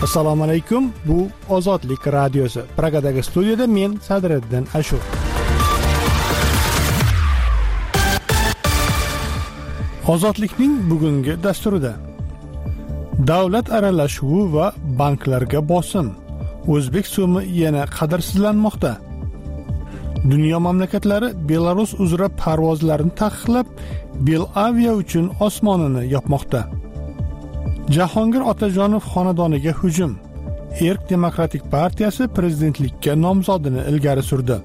Assalomu alaykum. Bu Ozodlik radiosi. Pragadagi studiyada men Sadriddin Ashur. Ozodlikning bugungi dasturida davlat aralashuvi va banklarga bosim. O'zbek so'mi yana qadrsizlanmoqda. Dunyo mamlakatlari Belarus uzra parvozlarni taqiqlab, Belavia uchun osmonini yopmoqda. Jahongir Otajonov xonadoniga hujum. Erk Demokratik partiyasi prezidentlikka nomzodini ilgari surdi.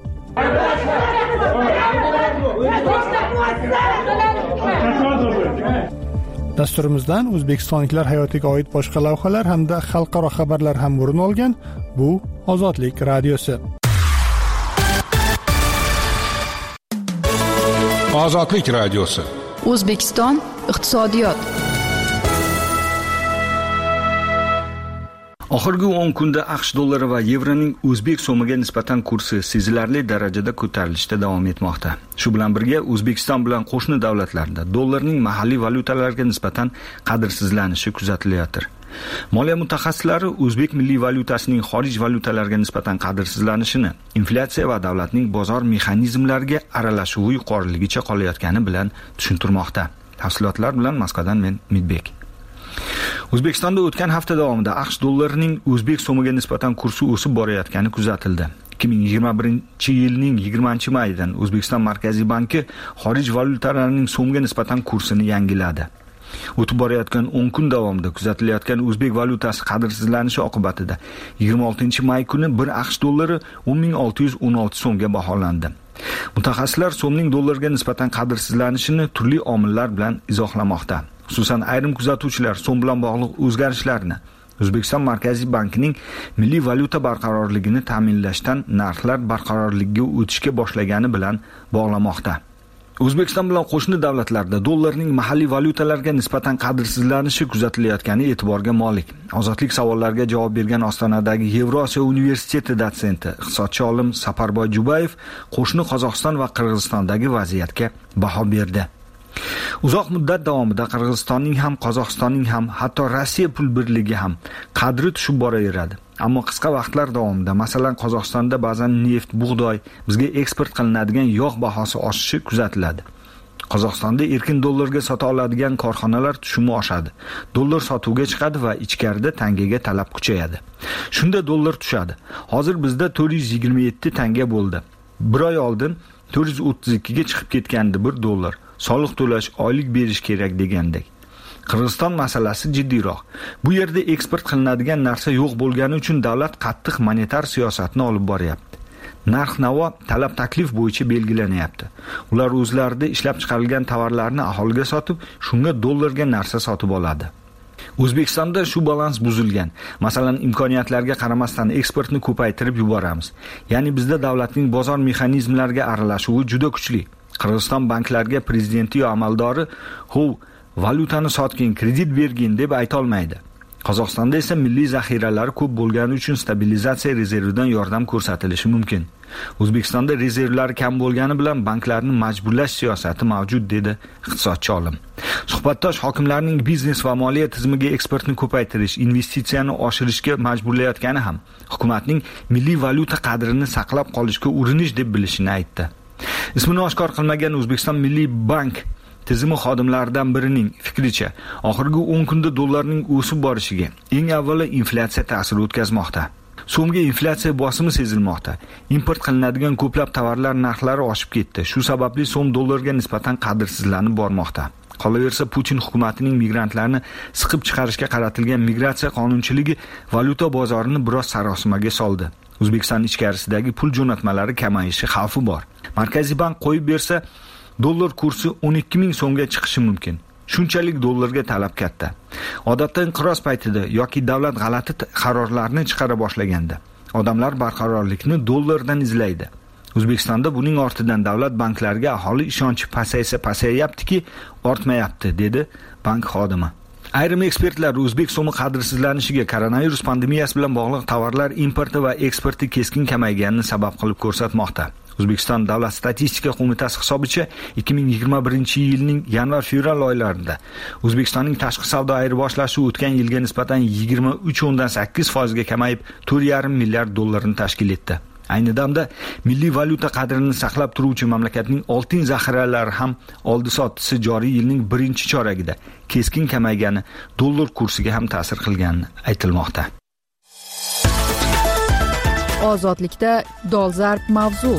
Dasturimizdan O'zbekistonliklar hayotiga oid boshqa lavhalar hamda xalqaro xabarlar ham o'rin olgan. Bu Ozodlik radiosi. Ozodlik radiosi. O'zbekiston iqtisodiyot. Oxirgi 10 kunda AQSh dollari va yevroning o'zbek so'miga nisbatan kursi sezilarli darajada ko'tarilishda davom etmoqda. Shu bilan birga O'zbekiston bilan qo'shni davlatlarda dollarning mahalliy valyutalarga nisbatan qadrsizlanishi kuzatilayotir. Moliya mutaxassislari o'zbek milliy valyutasining xorij valyutalarga nisbatan qadrsizlanishini inflyatsiya va davlatning bozor mexanizmlariga aralashuvi yuqoriligicha qolayotgani bilan tushuntirmoqda. Tafsilotlar bilan Moskvadan men Midbek. O'zbekistonda o'tgan hafta davomida AQSh dollarining o'zbek so'miga nisbatan kursi o'sib borayotgani kuzatildi. 2021-yilning 20-mayidan O'zbekiston Markaziy banki xorij valyutalarining so'mga nisbatan kursini yangiladi. O'tib borayotgan 10 kun davomida kuzatilayotgan o'zbek valyutasi qadrsizlanishi oqibatida 26-may kuni bir AQSh dollari 10.616 so'mga baholandi. Mutaxassislar so'mning dollarga nisbatan qadrsizlanishini turli omillar bilan izohlamoqda. Xususan ayrim kuzatuvchilar so'm bilan bog'liq o'zgarishlarni O'zbekiston Markaziy bankining milliy valyuta barqarorligini ta'minlashdan narxlar barqarorligiga o'tishga boshlagani bilan bog'lamoqda. O'zbekiston bilan qo'shni davlatlarda dollarning mahalliy valyutalarga nisbatan qadrsizlanishi kuzatilayotgani e'tiborga molik. Ozodlik savollariga javob bergan Ostonadagi Yevrosiyo universiteti dotsenti, iqtisodchi olim Saparboy Jubayev qo'shni Qozog'iston va Qirg'izistondagi vaziyatga baho berdi. Uzoq muddat davomida Qirg'izistonning ham, Qozog'istonning ham, hatto Rossiya pul birligi ham qadri tushib boraveradi. Ammo qisqa vaqtlar davomida, masalan, Qozog'istonda ba'zan neft, bug'doy, bizga eksport qilinadigan yog' bahosi oshishi kuzatiladi. Qozog'istonda erkin dollarga sota oladigan korxonalar tushumi oshadi. Dollar sotuvga chiqadi va ichkarida tangaga talab kuchayadi. Shunda dollar tushadi. Hozir bizda 427 tanga bo'ldi. Bir oy oldin 432 ga chiqib ketgandi bir dollar. Soliq to'lash, oylik berish kerak degandek. Qirg'iziston masalasi jiddiyroq. Bu yerda eksport qilinadigan narsa yo'q bo'lgani uchun davlat qattiq monetar siyosatni olib boryapti. Narx-navo talab taklif bo'yicha belgilanyapti. Ular o'zlarida ishlab chiqarilgan tovarlarni aholiga sotib, shunga dollarga narsa sotib oladi. O'zbekistonda shu balans buzilgan. Masalan, imkoniyatlarga qaramasdan eksportni ko'paytirib yuboramiz. Ya'ni bizda davlatning bozor mexanizmlariga aralashuvi juda kuchli. Qirg'iziston banklarga prezidenti yo amaldori "Hov, valyutani sotgin, kredit bergin" deb ayta olmaydi. Qozog'istonda esa milliy zaxiralari ko'p bo'lgani uchun stabilizatsiya rezervidan yordam ko'rsatilishi mumkin. O'zbekistonda rezervlari kam bo'lgani bilan banklarni majburlash siyosati mavjud, dedi iqtisodchi olim. Suhbatdosh hokimlarning biznes va moliya tizimiga eksportni ko'paytirish, investitsiyani oshirishga majburlayotgani ham hukumatning milliy valyuta qadrini saqlab qolishga urinish deb bilishini aytdi. Ismini oshkor qilmagan O'zbekiston Milliy bank tizimi xodimlaridan birining fikricha, oxirgi 10 kunda dollarning o'sib borishiga eng avvalo inflyatsiya ta'siri o'tkazmoqda. So'mga inflyatsiya bosimi sezilmoqda. Import qilinadigan ko'plab tovarlar narxlari oshib ketdi. Shu sababli so'm dollarga nisbatan qadrsizlanib bormoqda. Qolaversa, Putin hukumatining migrantlarni siqib chiqarishga qaratilgan migratsiya qonunchiligi valyuta bozorini biroz sarosimaga soldi. O'zbekiston ichkarisidagi pul jo'natmalari kamayishi xavfi bor. Markaziy bank qo'yib bersa, dollar kursi 12 ming so'mga chiqishi mumkin. Shunchalik dollarga talab katta. Odatda inqiroz paytida yoki davlat g'alati qarorlarni chiqara boshlaganda, odamlar barqarorlikni dollardan izlaydi. O'zbekistonda buning ortidan davlat banklariga aholi ishonchi pasayaptiki, ortmayapti, dedi bank xodimi. Ayrim ekspertlar o'zbek so'mi qadrsizlanishiga koronavirus pandemiyasi bilan bog'liq tovarlar importi va eksporti keskin kamayganini sabab qilib ko'rsatmoqda. O'zbekiston Davlat statistika qo'mitasi hisobicha 2021-yilning yanvar-fevral oylarida O'zbekistonning tashqi savdo ayirboshlashi o'tgan yilga nisbatan 23.8% kamayib, 4,5 milliard dollarni tashkil etdi. Ayni damda milliy valyuta qadrini saqlab turuvchi mamlakatning oltin zaxiralari ham oldi-sotdisi joriy yilning birinchi choragida keskin kamaygani dollar kursiga ham ta'sir qilgani aytilmoqda. Ozodlikda dolzarb mavzu.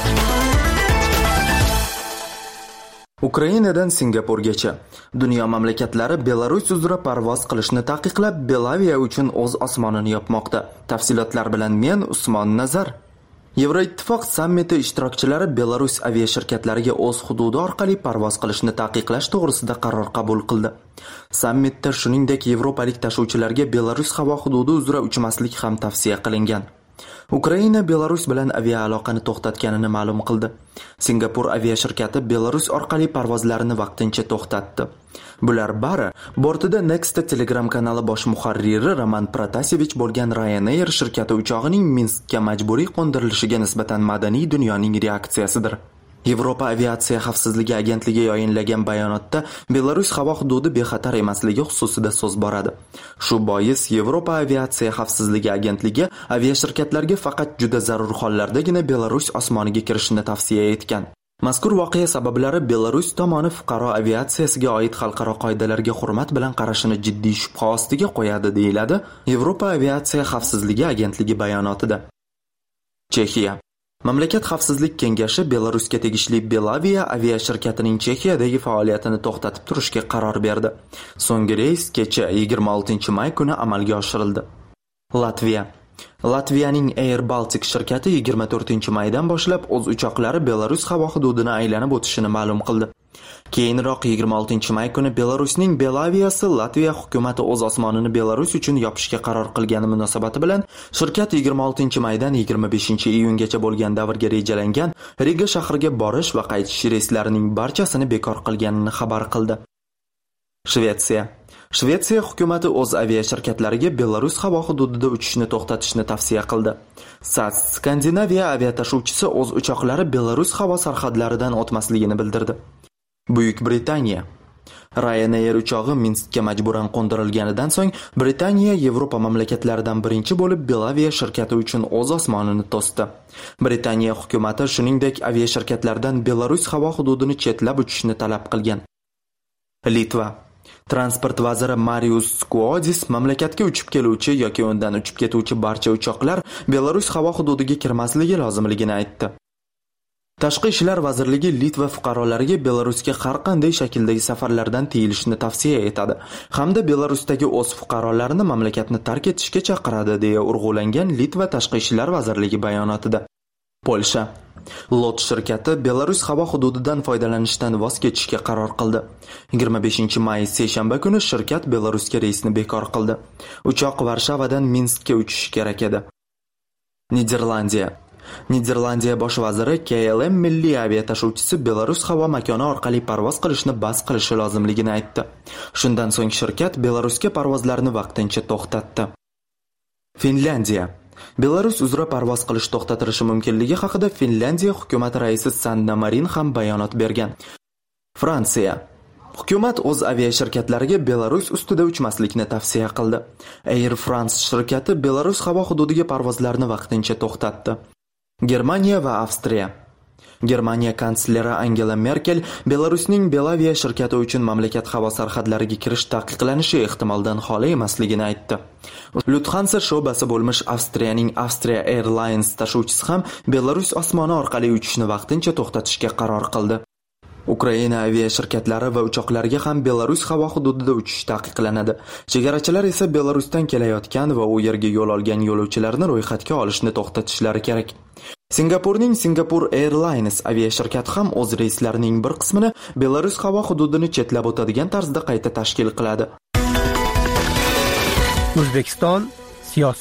Ukrainadan Singapurgacha dunyo mamlakatlari Belarus uzra parvoz qilishni taqiqlab, Belaviya uchun o'z osmonini yopmoqda. Tafsilotlar bilan men Usmon Nazar. Yevroittifoq sammiti ishtirokchilari Belarus aviashirkatlariga o'z hududi orqali parvoz qilishni taqiqlash to'g'risida qaror qabul qildi. Sammitda shuningdek yevropalik tashuvchilarga Belarus havo hududi uzra uchmaslik ham tavsiya qilingan. Ukraina Belarus bilan aviaaloqani to'xtatganini ma'lum qildi. Singapur aviashirkati Belarus orqali parvozlarini vaqtincha to'xtatdi. Bular bari bortida Nexta Telegram kanali bosh muharriri Roman Protasevich bo'lgan Ryanair shirkati uchog'ining Minskka majburiy qo'ndirilishiga nisbatan madaniy dunyoning reaksiyasidir. Yevropa aviatsiya xavfsizligi agentligi yayinlagan bayonotda Belarus havo hududi bexatar emasligi xususida so'z boradi. Shu bois Yevropa aviatsiya xavfsizligi agentligi aviashirkatlarga faqat juda zarur hollardagina Belarus osmoniga kirishni tavsiya etgan. Mazkur voqea sabablari Belarus tomoni fuqaro aviatsiyasiga oid xalqaro qoidalarga hurmat bilan qarashini jiddiy shubha ostiga qo'yadi, deyiladi Yevropa aviatsiya xavfsizligi agentligi bayonotida. Chexiya Mamlakat xavfsizlik kengashi Belarusga tegishli Belaviya aviashirkatining Chexiyadagi faoliyatini to'xtatib turishga qaror berdi. So'nggi reys kecha 26-may kuni amalga oshirildi. Latviyaning Air Baltic shirkati 24-maydan boshlab o'z uchoqlari Belarus havo hududini aylanib o'tishini ma'lum qildi. Keyinroq 26-may kuni Belarusning Belaviyasi Latviya hukumatı o'z osmonini Belarus uchun yopishga qaror qilgani munosabati bilan shirkat 26-maydan 25-iyungacha bo'lgan davrga rejalangan Riga shahriga borish va qaytish reyslarining barchasini bekor qilganini xabar qildi. Shvetsiya hukumati o'z aviashirkatlariga Belarus havo hududida uchishni to'xtatishni tavsiya qildi. SAS Skandinaviya aviatashuvchisi o'z uchoqlari Belarus havo sarhadlaridan o'tmasligini bildirdi. Buyuk Britaniya Ryanair uchog'i Minskka majburan qo'ndirilganidan so'ng Britaniya Yevropa mamlakatlaridan birinchi bo'lib Belaviya shirkati uchun o'z osmonini to'sdi. Britaniya hukumati shuningdek aviashirkatlardan Belarus havo hududini chetlab uchishni talab qilgan. Litva Transport vaziri Marius Skuodis mamlakatga uchib keluvchi yoki undan uchib ketuvchi barcha uchoqlar Belarus havo hududiga kirmasligi lozimligini aytdi. Tashqi ishlar vazirligi Litva fuqarolariga Belarusga har qanday shakldagi safarlardan tiyilishni tavsiya etadi hamda Belarusdagi o'z fuqarolarini mamlakatni tark etishga chaqiradi, deya urg'ulangan Litva tashqi ishlar vazirligi bayonotida. Polsha Lot shirkati Belarus havo hududidan foydalanishdan voz kechishga qaror qildi. 25-may seshanba kuni shirkat Belarusga reysni bekor qildi. Uchoq Varshavadan Minskka uchishi kerak edi. Niderlandiya bosh vaziri KLM milliy aviatashuvchisi Belarus havo makoni orqali parvoz qilishni bas qilishi lozimligini aytdi. Shundan so'ng shirkat Belarusga parvozlarni vaqtincha to'xtatdi. Finlandiya Belarus uzra parvoz qilish to'xtatilishi mumkinligi haqida Finlandiya hukumat raisi Sanna Marin ham bayonot bergan. Fransiya Hukumat o'z aviashirkatlariga Belarus ustida uchmaslikni tavsiya qildi. Air France shirkati Belarus havo hududiga parvozlarni vaqtincha to'xtatdi. Germaniya va Avstriya Germaniya kansleri Angela Merkel Belarusning Belaviya shirkati uchun mamlakat havo sarhadlariga kirish taqiqlanishi ehtimoldan xoli emasligini aytdi. Lufthansa sho'basi bo'lmish Avstriyaning Austria Airlines tashuvchisi ham Belarus osmoni orqali uchishni vaqtincha to'xtatishga qaror qildi. Ukraina aviashirkatlari va uchoqlariga ham Belarus havo hududida uchish taqiqlanadi. Chegarachilar esa Belarusdan kelayotgan va u yerga yo'l olgan yo'lovchilarni ro'yxatga olishni to'xtatishlari kerak. Singapurning Singapore Airlines aviashirkati ham o'z reyslarining bir qismini Belarus havo hududini chetlab o'tadigan tarzda qayta tashkil qiladi. O'zbekiston siyosat.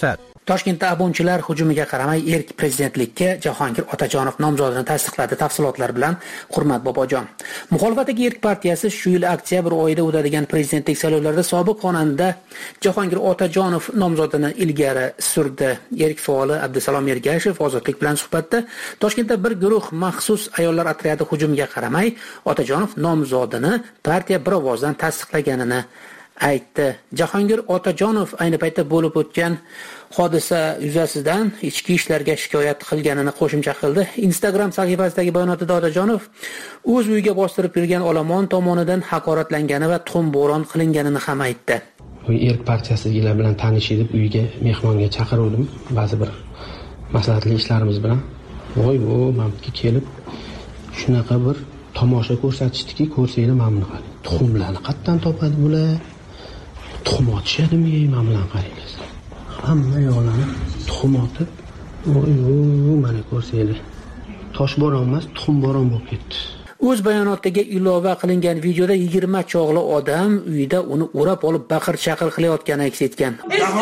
Toshkentda abonchilar hujumiga qaramay erk prezidentlikka Jahongir Otajonov nomzodini tasdiqladi. Tafsilotlar bilan Hurmat Bobojon. Muxolifatdagi erk partiyasi shu yil oktyabr oyida o'tadigan prezidentlik saylovlarida sobiq xonanda Jahongir Otajonov nomzodini ilgari surdi. Erk faoli Abdusalom Ergashev Ozodlik bilan suhbatda Toshkentda bir guruh maxsus ayollar otryadi hujumiga qaramay Otajonov nomzodini partiya bir ovozdan tasdiqlaganini aytdi. Jahongir Otajonov ayni paytda bo'lib o'tgan hodisa yuzasidan ichki ishlarga shikoyat qilganini qo'shimcha qildi. Instagram sahifasidagi bayonotida Otajonov o'z uyiga bostirib kirgan olomon tomonidan haqoratlangani va tuxum bo'ron qilinganini ham aytdi. Erk partiyasidagilar bilan tanish edib uyiga mehmonga chaqirdim. Ba'zi bir maslahatli ishlarimiz bilan mamnunga kelib shunaqa bir tomosha ko'rsatishdiki, ko'rsanglar mamnun qiling. Tuxumlarni qayerdan topadi bular? Tuxum otishadimi, mamnun qaranglar. Hamma yo'lini tuxum otib, mana ko'rsanglar. Tosh bo'ron emas, tuxum bo'ron bo'lib ketdi. O'z bayonotiga ilova qilingan videoda 20 chog'li odam uyida uni o'rab olib baqir-chaqir qilayotgani aks etgan.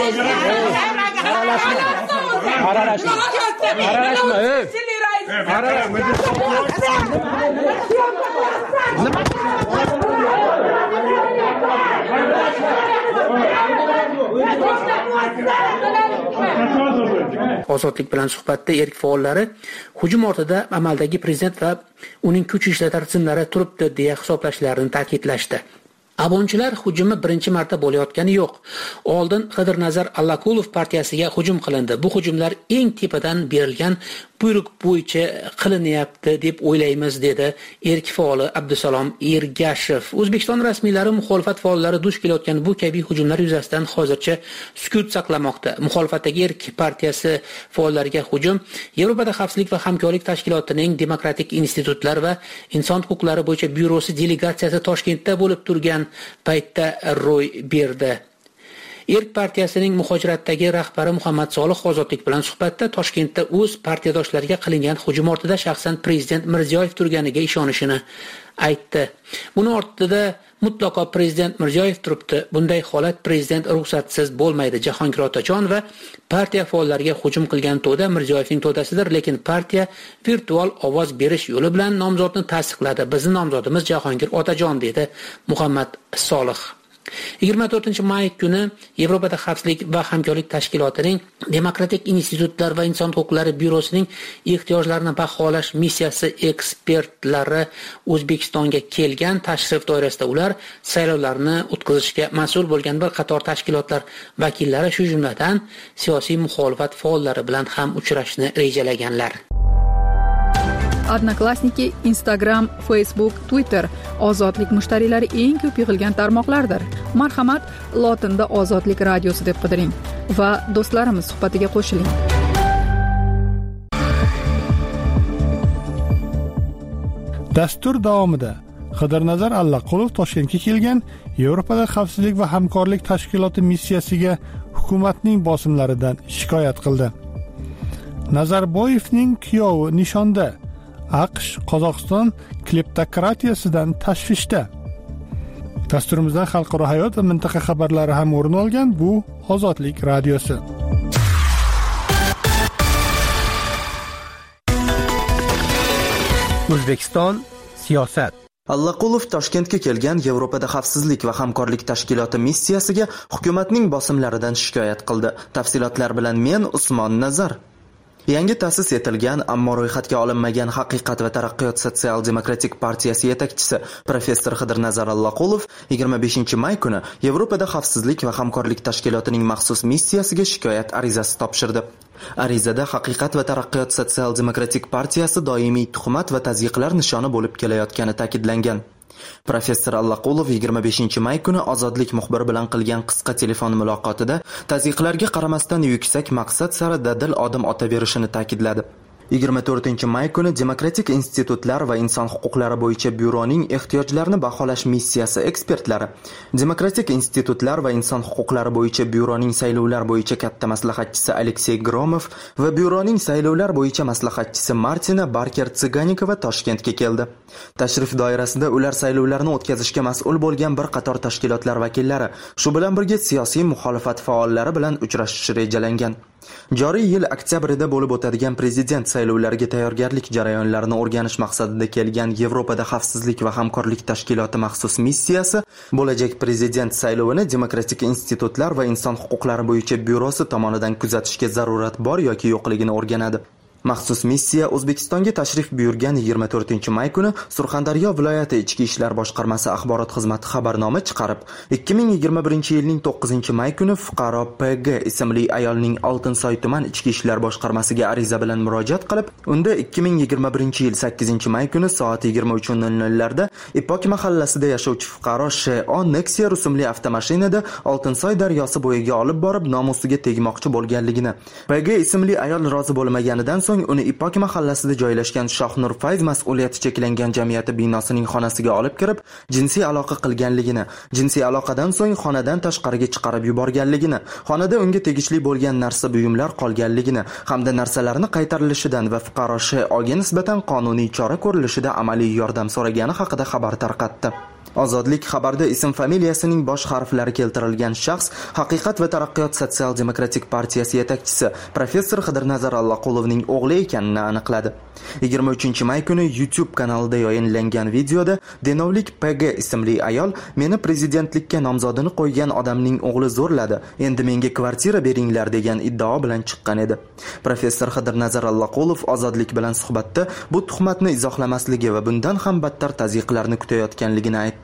Ozodlik bilan suhbatda erk faollari hujum ortida amaldagi prezident va uning kuch ishlatar tizimlari turibdi deya hisoblashlarini ta'kidlashdi. Abonchilar hujumi birinchi marta bo'layotgani yo'q. Oldin Xidirnazar Allaqulov partiyasiga hujum qilindi. Bu hujumlar eng tepadan berilgan buyruq bo'yicha qilinyapti deb o'ylaymiz, dedi erk faoli Abdusalom Ergashev. O'zbekiston rasmiylari muxolifat faollari duch kelayotgan bu kabi hujumlar yuzasidan hozircha sukut saqlamoqda. Muxolifatdagi erk partiyasi faollariga hujum Yevropada xavfsizlik va hamkorlik tashkilotining demokratik institutlar va inson huquqlari bo'yicha byurosi delegatsiyasi Toshkentda bo'lib turgan paytda ro'y berdi. Erk partiyasining muhojiratdagi rahbari Muhammad Solih Ozodlik bilan suhbatda Toshkentda o'z partiyadoshlariga qilingan hujum ortida shaxsan prezident Mirziyoyev turganiga ishonishini aytdi. Buni ortida mutlaqo prezident Mirziyoyev turibdi. Bunday holat prezident ruxsatsiz bo'lmaydi. Jahongir Otajon va partiya faollariga hujum qilgan to'da Mirziyoyevning to'dasidir, lekin partiya virtual ovoz berish yo'li bilan nomzodni tasdiqladi. Bizning nomzodimiz Jahongir Otajon, dedi Muhammad Solih. 24-may kuni Yevropada xavfsizlik va hamkorlik tashkilotining demokratik institutlar va inson huquqlari byurosining ehtiyojlarini baholash missiyasi ekspertlari O'zbekistonga kelgan. Tashrif doirasida ular saylovlarni o'tkazishga mas'ul bo'lgan bir qator tashkilotlar vakillari, shu jumladan siyosiy muxolifat faollari bilan ham uchrashni rejalaganlar. Odnoklassniki, Instagram, Facebook, Twitter ozodlik mushtariylari eng ko'p yig'ilgan tarmoqlardir. Marhamat, lotinda Ozodlik radiosi deb qidiring va do'stlarimiz suhbatiga qo'shiling. Dastur davomida Xidirnazar Allaqulov Toshkentga kelgan Yevropada xavfsizlik va hamkorlik tashkiloti missiyasiga hukumatning bosimlaridan shikoyat qildi. Nazarboyevning kuyovi nishonda. AQSh Qozog'iston kleptokratiyasidan tashvishda. Dasturimizdan xalqaro hayot va mintaqa xabarlari ham o'rin olgan. Bu Ozodlik radiosi. O'zbekiston siyosat. Allaqulov Toshkentga kelgan Yevropada xavfsizlik va hamkorlik tashkiloti missiyasiga hukumatning bosimlaridan shikoyat qildi. Tafsilotlar bilan men Usmon Nazar. Yangi ta'sis etilgan, ammo ro'yxatga olinmagan Haqiqat va taraqqiyot sotsial-demokratik partiyasi yetakchisi professor Xidirnazar Allaqulov 25-may kuni Yevropada xavfsizlik va hamkorlik tashkilotining maxsus missiyasiga shikoyat arizasi topshirdi. Arizada Haqiqat va taraqqiyot sotsial-demokratik partiyasi doimiy tuhmat va tazyiqlar nishoni bo'lib kelayotgani ta'kidlangan. Professor Allaqulov 25-may kuni Ozodlik muxbiri bilan qilgan qisqa telefon muloqotida tazyiqlarga qaramasdan yuksak maqsad sari dadil odim otaverishini ta'kidladi. 24-may kuni Demokratik institutlar va inson huquqlari bo'yicha byuroning ehtiyojlarini baholash missiyasi ekspertlari, Demokratik institutlar va inson huquqlari bo'yicha byuroning saylovlar bo'yicha katta maslahatchisi Aleksey Gromov va byuroning saylovlar bo'yicha maslahatchisi Martina Barker-Tsiganikova Toshkentga keldi. Tashrif doirasida ular saylovlarni o'tkazishga mas'ul bo'lgan bir qator tashkilotlar vakillari, shu bilan birga siyosiy muxolifat faollari bilan uchrashish rejalangan. Joriy yil oktyabrida bo'lib o'tadigan prezident saylovlariga tayyorgarlik jarayonlarini o'rganish maqsadida kelgan Yevropada xavfsizlik va hamkorlik tashkiloti maxsus missiyasi bo'lajak prezident saylovini Demokratik institutlar va inson huquqlari bo'yicha byurosi tomonidan kuzatishga zarurat bor yoki yo'qligini o'rganadi. Maxsus missiya O'zbekistonga tashrif buyurgan 24-may kuni Surxondaryo viloyati Ichki ishlar boshqarmasi axborot xizmati xabarnoma chiqarib, 2021-yilning 9-may kuni fuqaro PG ismli ayolning Oltinsoy tuman Ichki ishlar boshqarmasiga ariza bilan murojaat qilib, unda 2021-yil 8-may kuni soat 23:00 da Ipok mahallasida yashovchi fuqaro Sh.O. Nexia rusumli avtomashinada Oltinsoy daryosi bo'yiga olib borib nomusiga tegmoqchi bo'lganligini, PG ismli ayol rozi bo'lmaganidan so'ng uni Ipok mahallasida joylashgan Shohnur Fayz mas'uliyati cheklangan jamiyati binosining xonasiga olib kirib, jinsiy aloqa qilganligini, jinsiy aloqadan so'ng xonadan tashqariga chiqarib yuborganligini, xonada unga tegishli bo'lgan narsa buyumlar qolganligini hamda narsalarni qaytarilishidan va fuqaro Sh.O.ga nisbatan qonuniy chora ko'rilishida amaliy yordam so'ragani haqida xabar tarqatdi. Ozodlik xabarda ism familiyasining bosh harflari keltirilgan shaxs Haqiqat va taraqqiyot sotsial-demokratik partiyasi yetakchisi professor Xidirnazar Allaqulovning o'g'li ekanini aniqladi. 23-may kuni YouTube kanalida yayinlangan videoda Denovlik PG ismli ayol meni prezidentlikka nomzodini qo'ygan odamning o'g'li zo'rladi, endi menga kvartira beringlar degan iddao bilan chiqqan edi. Professor Xidirnazar Allaqulov Ozodlik bilan suhbatda bu tuhmatni izohlamasligi va bundan ham battar tazyiqlarni kutayotganligini aytdi.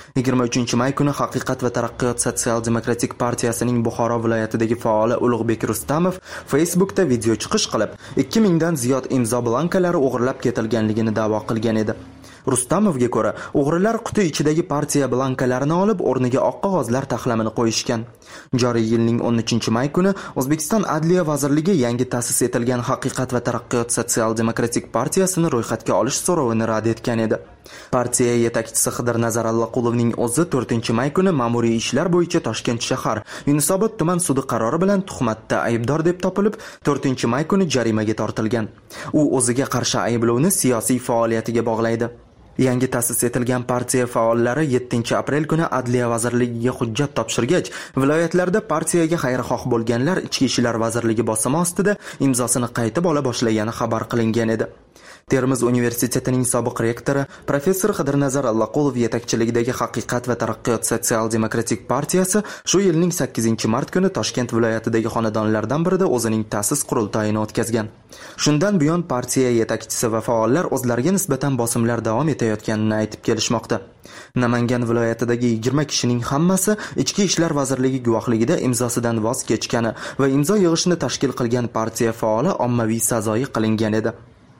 23-may kuni Haqiqat va taraqqiyot sotsial-demokratik partiyasining Buxoro viloyatidagi faoli Ulug'bek Rustamov Facebookda video chiqish qilib, 2000 dan ziyod imzo blankalari o'g'irlab ketilganligini da'vo qilgan edi. Rustamovga ko'ra, o'g'rilar quti ichidagi partiya blankalarini olib, o'rniga oq qog'ozlar taxlamini qo'yishgan. Joriy yilning 13-may kuni O'zbekiston Adliya vazirligi yangi ta'sis etilgan Haqiqat va taraqqiyot sotsial-demokratik partiyasini ro'yxatga olish so'rovini rad etgan edi. Partiya yetakchisi Xidirnazar Allaqulovning o'zi 4-may kuni ma'muriy ishlar bo'yicha Toshkent shahar Yunusobod tuman sudi qarori bilan tuhmatda aybdor deb topilib, 4-may kuni jarimaga tortilgan. U o'ziga qarshi ayblovni siyosiy faoliyatiga bog'laydi. Yangi ta'sis etilgan partiya faollari 7-aprel kuni Adliya vazirligiga hujjat topshirgach, viloyatlarda partiyaga xayrixoh bo'lganlar Ichki ishlar vazirligi bosimi ostida imzosini qaytib ola boshlagani xabar qilingan edi. Termiz universitetining sobiq rektori professor Xidirnazar Allaqulov yetakchiligidagi Haqiqat va taraqqiyot sotsial-demokratik partiyasi shu yilning 8-mart kuni Toshkent viloyatidagi xonadonlardan birida o'zining ta'sis qurultoyini o'tkazgan. Shundan buyon partiya yetakchisi va faollar o'zlariga nisbatan bosimlar davom etayotganini aytib kelishmoqda. Namangan viloyatidagi 20 kishining hammasi Ichki ishlar vazirligi guvohligida imzosidan voz kechgani va imzo yig'ishni tashkil qilgan partiya faoli ommaviy sazoyi qilingan edi.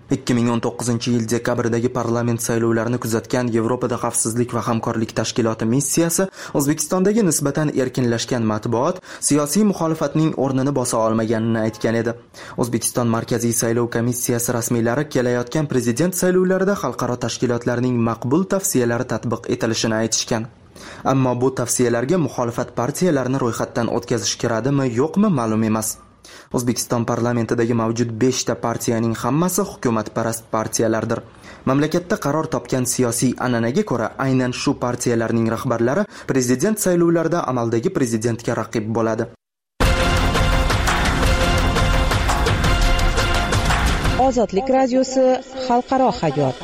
2019-yil dekabrdagi parlament saylovlarini kuzatgan Yevropada xavfsizlik va hamkorlik tashkiloti missiyasi O'zbekistondagi nisbatan erkinlashgan matbuot siyosiy muxolifatning o'rnini bosa olmaganini aytgan edi. O'zbekiston Markaziy saylov komissiyasi rasmiylari kelayotgan prezident saylovlarida xalqaro tashkilotlarning maqbul tavsiyalari tatbiq etilishini aytishgan. Ammo bu tavsiyalarga muxolifat partiyalarini ro'yxatdan o'tkazish keradimi, yo'qmi ma'lum emas. O'zbekiston parlamentidagi mavjud 5 ta partiyaning hammasi hukumatparast partiyalardir. Mamlakatda qaror topgan siyosiy an'anaga ko'ra, aynan shu partiyalarning rahbarlari prezident saylovlarida amaldagi prezidentga raqib bo'ladi. Ozodlik radiosi xalqaro hayot.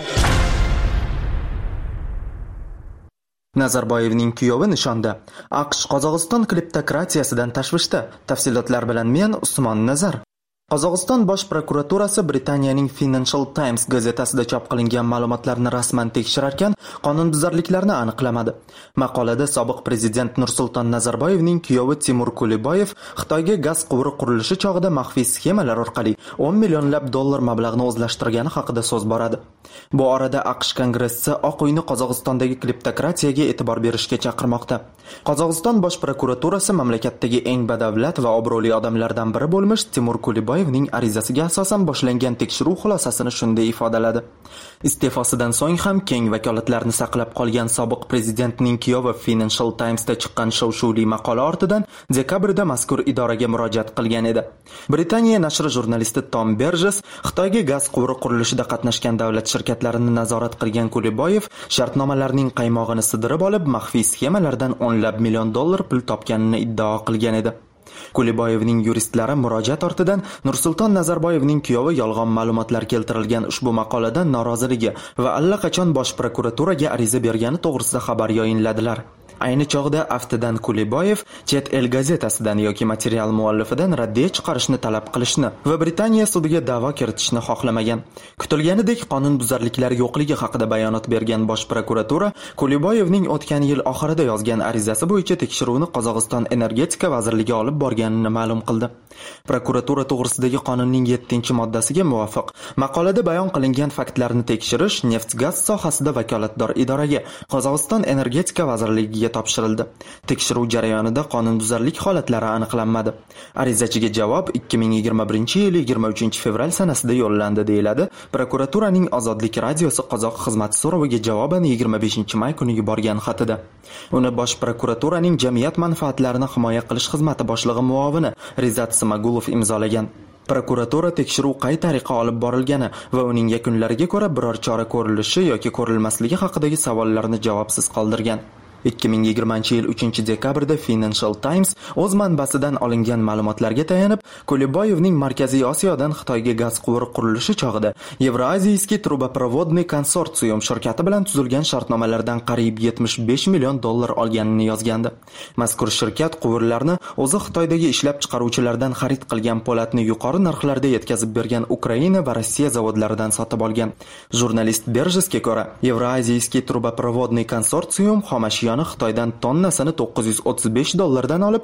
Nazarboyevning kuyovi nishonda. AQSh Qozog'iston kleptokratiyasidan tashvishda. Tafsilotlar bilan men Usmon Nazar. Qozog'iston bosh prokuraturasi Britaniyaning Financial Times gazetasida chop qilingan ma'lumotlarni rasman tekshirarkan, qonunbuzarliklarni aniqlamadi. Maqolada sobiq prezident Nursulton Nazarboyevning kuyovi Timur Kuliboyev Xitoyga gaz quvuri qurilishi chog'ida maxfiy sxemalar orqali 10 millionlab dollar mablag'ni o'zlashtirgani haqida so'z boradi. Bu orada AQSh Kongressi Oq uyni Qozog'istondagi kleptokratiyaga e'tibor berishga chaqirmoqda. Qozog'iston bosh prokuraturasi mamlakatdagi eng badavlat va obro'li odamlardan biri bo'lmish Timur Kuliboyevning arizasiga asosan boshlangan tekshiruv xulosasini shunday ifodaladi. Iste'fosidan so'ng ham keng vakolatlarni saqlab qolgan sobiq prezidentning kuyovi Financial Times'da chiqqan shov-shuvli maqola ortidan dekabrda mazkur idoraga murojaat qilgan edi. Britaniya nashri jurnalisti Tom Berges Xitoyga gaz quvuri qurilishida qatnashgan davlat shirkatlarini nazorat qilgan Kuliboyev shartnomalarning qaymog'ini sidirib olib, maxfiy sxemalardan $10 million pul topganini iddao qilgan edi. Kuliboyevning yuristlari murojaat ortidan Nursulton Nazarboyevning kuyovi yolg'on ma'lumotlar keltirilgan ushbu maqoladan noroziligi va allaqachon Bosh prokuraturaga ariza bergani to'g'risida xabar yoyinladilar. Ayni chog'da aftidan Kuliboyev Chet el gazetasidan yoki material muallifidan raddiya chiqarishni talab qilishni va Britaniya sudiga da'vo kiritishni xohlamagan. Kutilganidek qonunbuzarliklar yo'qligi haqida bayonot bergan Bosh prokuratura Kuliboyevning o'tgan yil oxirida yozgan arizasi bo'yicha tekshiruvni Qozog'iston energetika vazirligi olib borganini ma'lum qildi. Prokuratura to'g'risidagi qonunning 7-moddasiga muvofiq maqolada bayon qilingan faktlarni tekshirish neft-gaz sohasida vakolatdor idoraga Qozog'iston energetika vazirligiga topshirildi. Tekshiruv jarayonida qonunbuzarlik holatlari aniqlanmadi. Arizachiga javob 2021-yil 23 fevral sanasida yo'llandi deyiladi. Prokuraturaning Ozodlik radiosi qozoq xizmati so'roviga javoban 25 may kuni yuborgan xatida. Uni Bosh prokuraturaning jamiyat manfaatlarini himoya qilish xizmati boshlig'i muovini Rizat Smagulov imzolagan. Prokuratura tekshiruv qay tariqa olib borilgani va uning yakunlariga ko'ra biror chora ko'rilishi yoki ko'rilmasligi haqidagi savollarni javobsiz qoldirgan. 2020-yil 3-dekabrda Financial Times o'z manbasidan olingan ma'lumotlarga tayanib, Kuliboyevning Markaziy Osiyodan Xitoyga gaz quvuri qurilishi chog'ida Евразийский трубопроводный konsorsium shirkati bilan tuzilgan shartnomalardan qariyb $75 million olganini yozgandi. Mazkur shirkat quvurlarni o'zi Xitoydagi ishlab chiqaruvchilardan xarid qilgan po'latni yuqori narxlarda yetkazib bergan Ukraina va Rossiya zavodlaridan sotib olgan. Jurnalist Berjesga ko'ra, Евразийский трубопроводный konsorsium xomashyo Xitoydan tonnasini $935 olib,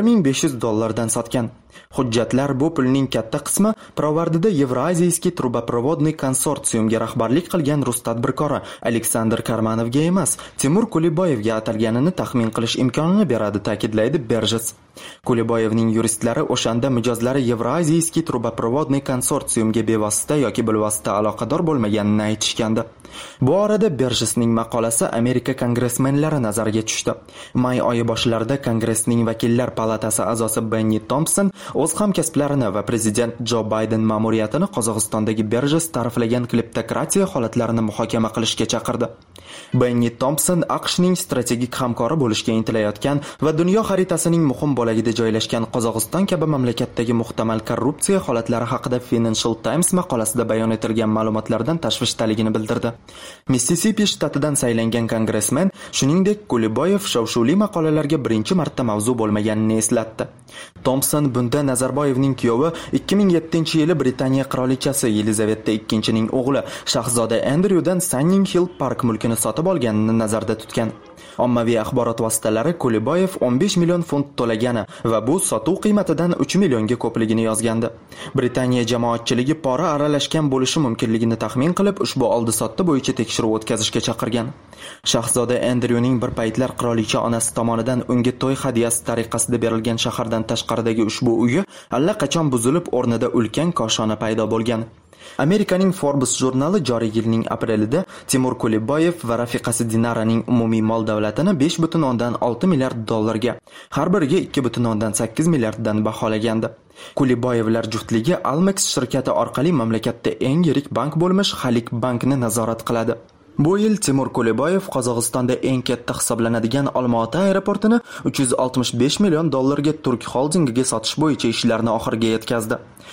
$1500 sotgan. Hujjatlar bu pulning katta qismi Pirovardida Евразийский трубопроводный konsorsiumga rahbarlik qilgan rus tadbirkori Aleksandr Karmanovga emas, Timur Kuliboyevga atalganini taxmin qilish imkonini beradi, ta'kidlaydi Berjes. Kuliboyevning yuristlari o'shanda mijozlari Евразийский трубопроводный konsorsiumga bevosita yoki bilvosita aloqador bo'lmaganini aytishgandi. Bu orada Berjesning maqolasi Amerika kongressmenlari nazariga tushdi. May oyi boshlarida Kongressning vakillar palatasi a'zosi Benny Thompson o'z hamkasblarini va prezident Jo Bayden ma'muriyatini Qozog'istondagi Berjes ta'riflagan kleptokratiya holatlarini muhokama qilishga chaqirdi. Benny Thompson AQShning strategik hamkori bo'lishga intilayotgan va dunyo xaritasining muhim bo'lagida joylashgan Qozog'iston kabi mamlakatdagi muhtamal korrupsiya holatlari haqida Financial Times maqolasida bayon etilgan ma'lumotlardan tashvishdaligini bildirdi. Missisipi shtatidan saylangan kongressmen shuningdek Kuliboyev shov-shuvli maqolalarga birinchi marta mavzu bo'lmaganini eslatdi. Thompson bunda Nazarboyevning kuyovi 2007-yili Britaniya qirolichasi Yelizaveta II-ning o'g'li shahzoda Andrewdan Sunning Hill Park mulkini sotib olganini nazarda tutgan. Ommaviy axborot vositalari Kuliboyev 15 million funt to'lagani va bu sotuv qiymatidan 3 millionga ko'pligini yozgandi. Britaniya jamoatchiligi pora aralashgan bo'lishi mumkinligini taxmin qilib, ushbu oldi-sotdi bo'yicha tekshiruv o'tkazishga chaqirgan. Shahzoda Andrewning bir paytlar qirolicha onasi tomonidan unga to'y hadyasi tariqasida berilgan shahardan tashqaridagi ushbu uyi allaqachon buzilib, o'rnida ulkan koshona paydo bo'lgan. Amerikaning Forbes jurnali joriy yilning aprelida Timur Kuliboyev va rafiqasi Dinaraning umumiy mol davlatini $5.6 milliard ga, har biriga $2.8 milliarddan baholagandi. Kuliboyevlar juftligi Almex shirkati orqali mamlakatda eng yirik bank bo'lmish Xalik bankni nazorat qiladi. Bu yil Timur Kuliboyev Qozog'istonda eng katta hisoblanadigan Olma-ota aeroportini $365 million ga Turk holdingiga sotish bo'yicha ishlarni oxiriga yetkazdi.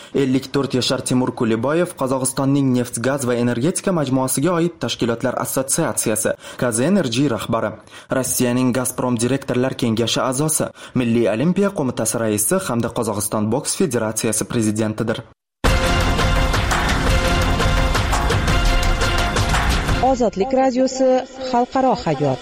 54 yashar Timur Kuliboyev Qozog'istonning neft-gaz va energetika majmuasiga oid tashkilotlar assotsiatsiyasi Kazenergy rahbari, Rossiyaning Gazprom direktorlar kengashi a'zosi, Milliy olimpiya qo'mitasi raisi hamda Qozog'iston boks federatsiyasi prezidentidir. Ozodlik radiosi xalqaro hayot.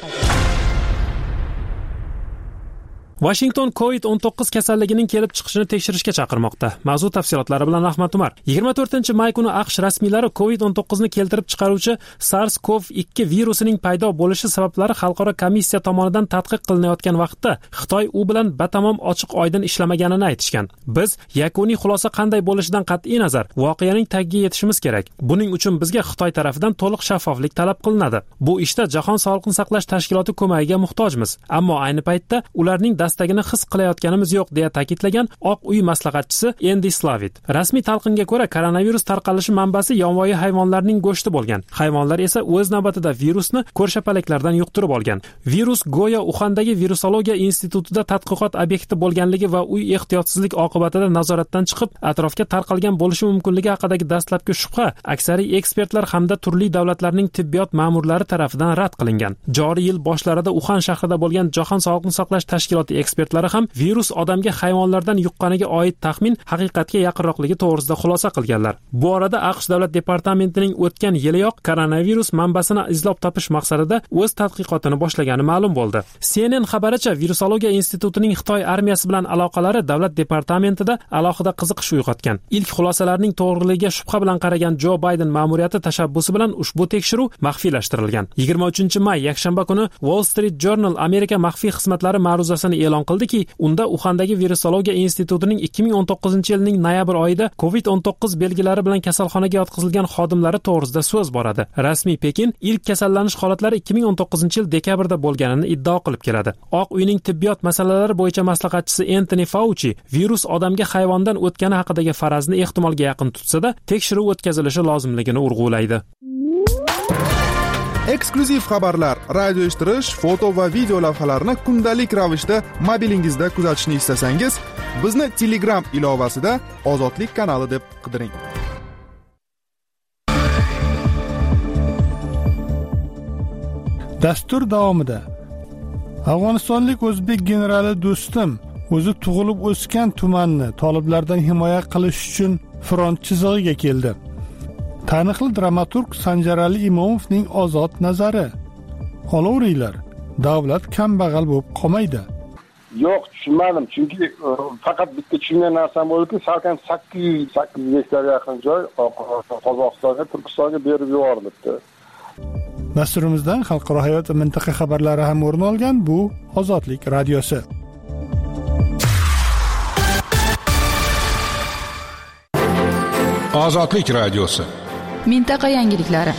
Washington COVID-19 kasalligining kelib chiqishini tekshirishga chaqirmoqda. Mavzu tafsilotlari bilan Ahmad Umar. 24-may kuni AQSh rasmiylari COVID-19 ni keltirib chiqaruvchi SARS-CoV-2 virusining paydo bo'lishi sabablari xalqaro komissiya tomonidan tadqiq qilinayotgan vaqtda Xitoy u bilan batamom ochiq oydin ishlamaganini aytishgan. Biz yakuniy xulosa qanday bo'lishidan qat'iy nazar voqeaning tagiga yetishimiz kerak. Buning uchun bizga Xitoy tarafidan to'liq shaffoflik talab qilinadi. Bu ishda Jahon sog'liqni saqlash tashkiloti ko'magiga muhtojmiz. Ammo ayni paytda ularning pastlagini his qilayotganimiz yo'q, deya ta'kidlagan Oq uy maslahatchisi Andy Slavitt. Rasmiy talqinga ko'ra, koronavirus tarqalishi manbasi yovvoyi hayvonlarning go'shti bo'lgan. Hayvonlar esa o'z navbatida virusni ko'rshapalaklardan yuqtirib olgan. Virus go'yo Uxandagi virusologiya institutida tadqiqot obyekti bo'lganligi va uy ehtiyotsizlik oqibatida nazoratdan chiqib, atrofga tarqalgan bo'lishi mumkinligi haqidagi dastlabki shubha aksariy ekspertlar hamda turli davlatlarning tibbiyot ma'murlari tomonidan rad qilingan. Joriy yil boshlarida Uxan shahrida bo'lgan Jahon sog'liqni saqlash tashkiloti ekspertlari ham virus odamga hayvonlardan yuqqaniga oid taxmin haqiqatga yaqinroqligi to'g'risida xulosa qilganlar. Bu orada AQSh davlat departamentining o'tgan yiliyoq koronavirus manbasini izlab topish maqsadida o'z tadqiqotini boshlagani ma'lum bo'ldi. CNN xabaricha, virusologiya institutining Xitoy armiyasi bilan aloqalari davlat departamentida alohida qiziqish uyg'otgan. Ilk xulosalarning to'g'riligiga shubha bilan qaragan Joe Biden ma'muriyati tashabbusi bilan ushbu tekshiruv maxfiylashtirilgan. 23-may yakshanba kuni Wall Street Journal Amerika maxfiy xizmatlari ma'ruzasini e'lon qildiki, unda Uxandagi virusologiya institutining 2019-yilning noyabr oyida COVID-19 belgilari bilan kasalxonaga yotqizilgan xodimlari to'g'risida so'z boradi. Rasmiy Pekin ilk kasallanish holatlari 2019-yil dekabrda bo'lganini iddao qilib keladi. Oq uyning tibbiyot masalalari bo'yicha maslahatchisi Anthony Fauci virus odamga hayvondan o'tgani haqidagi farazni ehtimolga yaqin tutsa-da, tekshiruv o'tkazilishi lozimligini urg'ulaydi. Eksklyuziv xabarlar, radio eshittirish, foto va video lavhalarni kundalik ravishda mobilingizda kuzatishni istasangiz, bizni Telegram ilovasida Ozodlik kanali deb qidiring. Dastur davomida Afg'onistonlik o'zbek generali do'stim o'zi tug'ilib o'sgan tumanni toliblardan himoya qilish uchun front chizig'iga keldi. Taniqli dramaturg Sanjarali Imomovning ozod nazari. Olaveringlar, davlat kambag'al bo'lib qolmaydi. Yo'q, tushunmadim. Chunki faqat bitta tushungan narsam bo'ldiki, salkam 800 gektar yaqin joy Qozog'istonga, Turkistonga berib yuborilibdi. Dasturimizdan xalqaro hayot va mintaqa xabarlari ham o'rin olgan. Bu Ozodlik radiosi. Ozodlik radiosi. Mintaqa yangiliklari.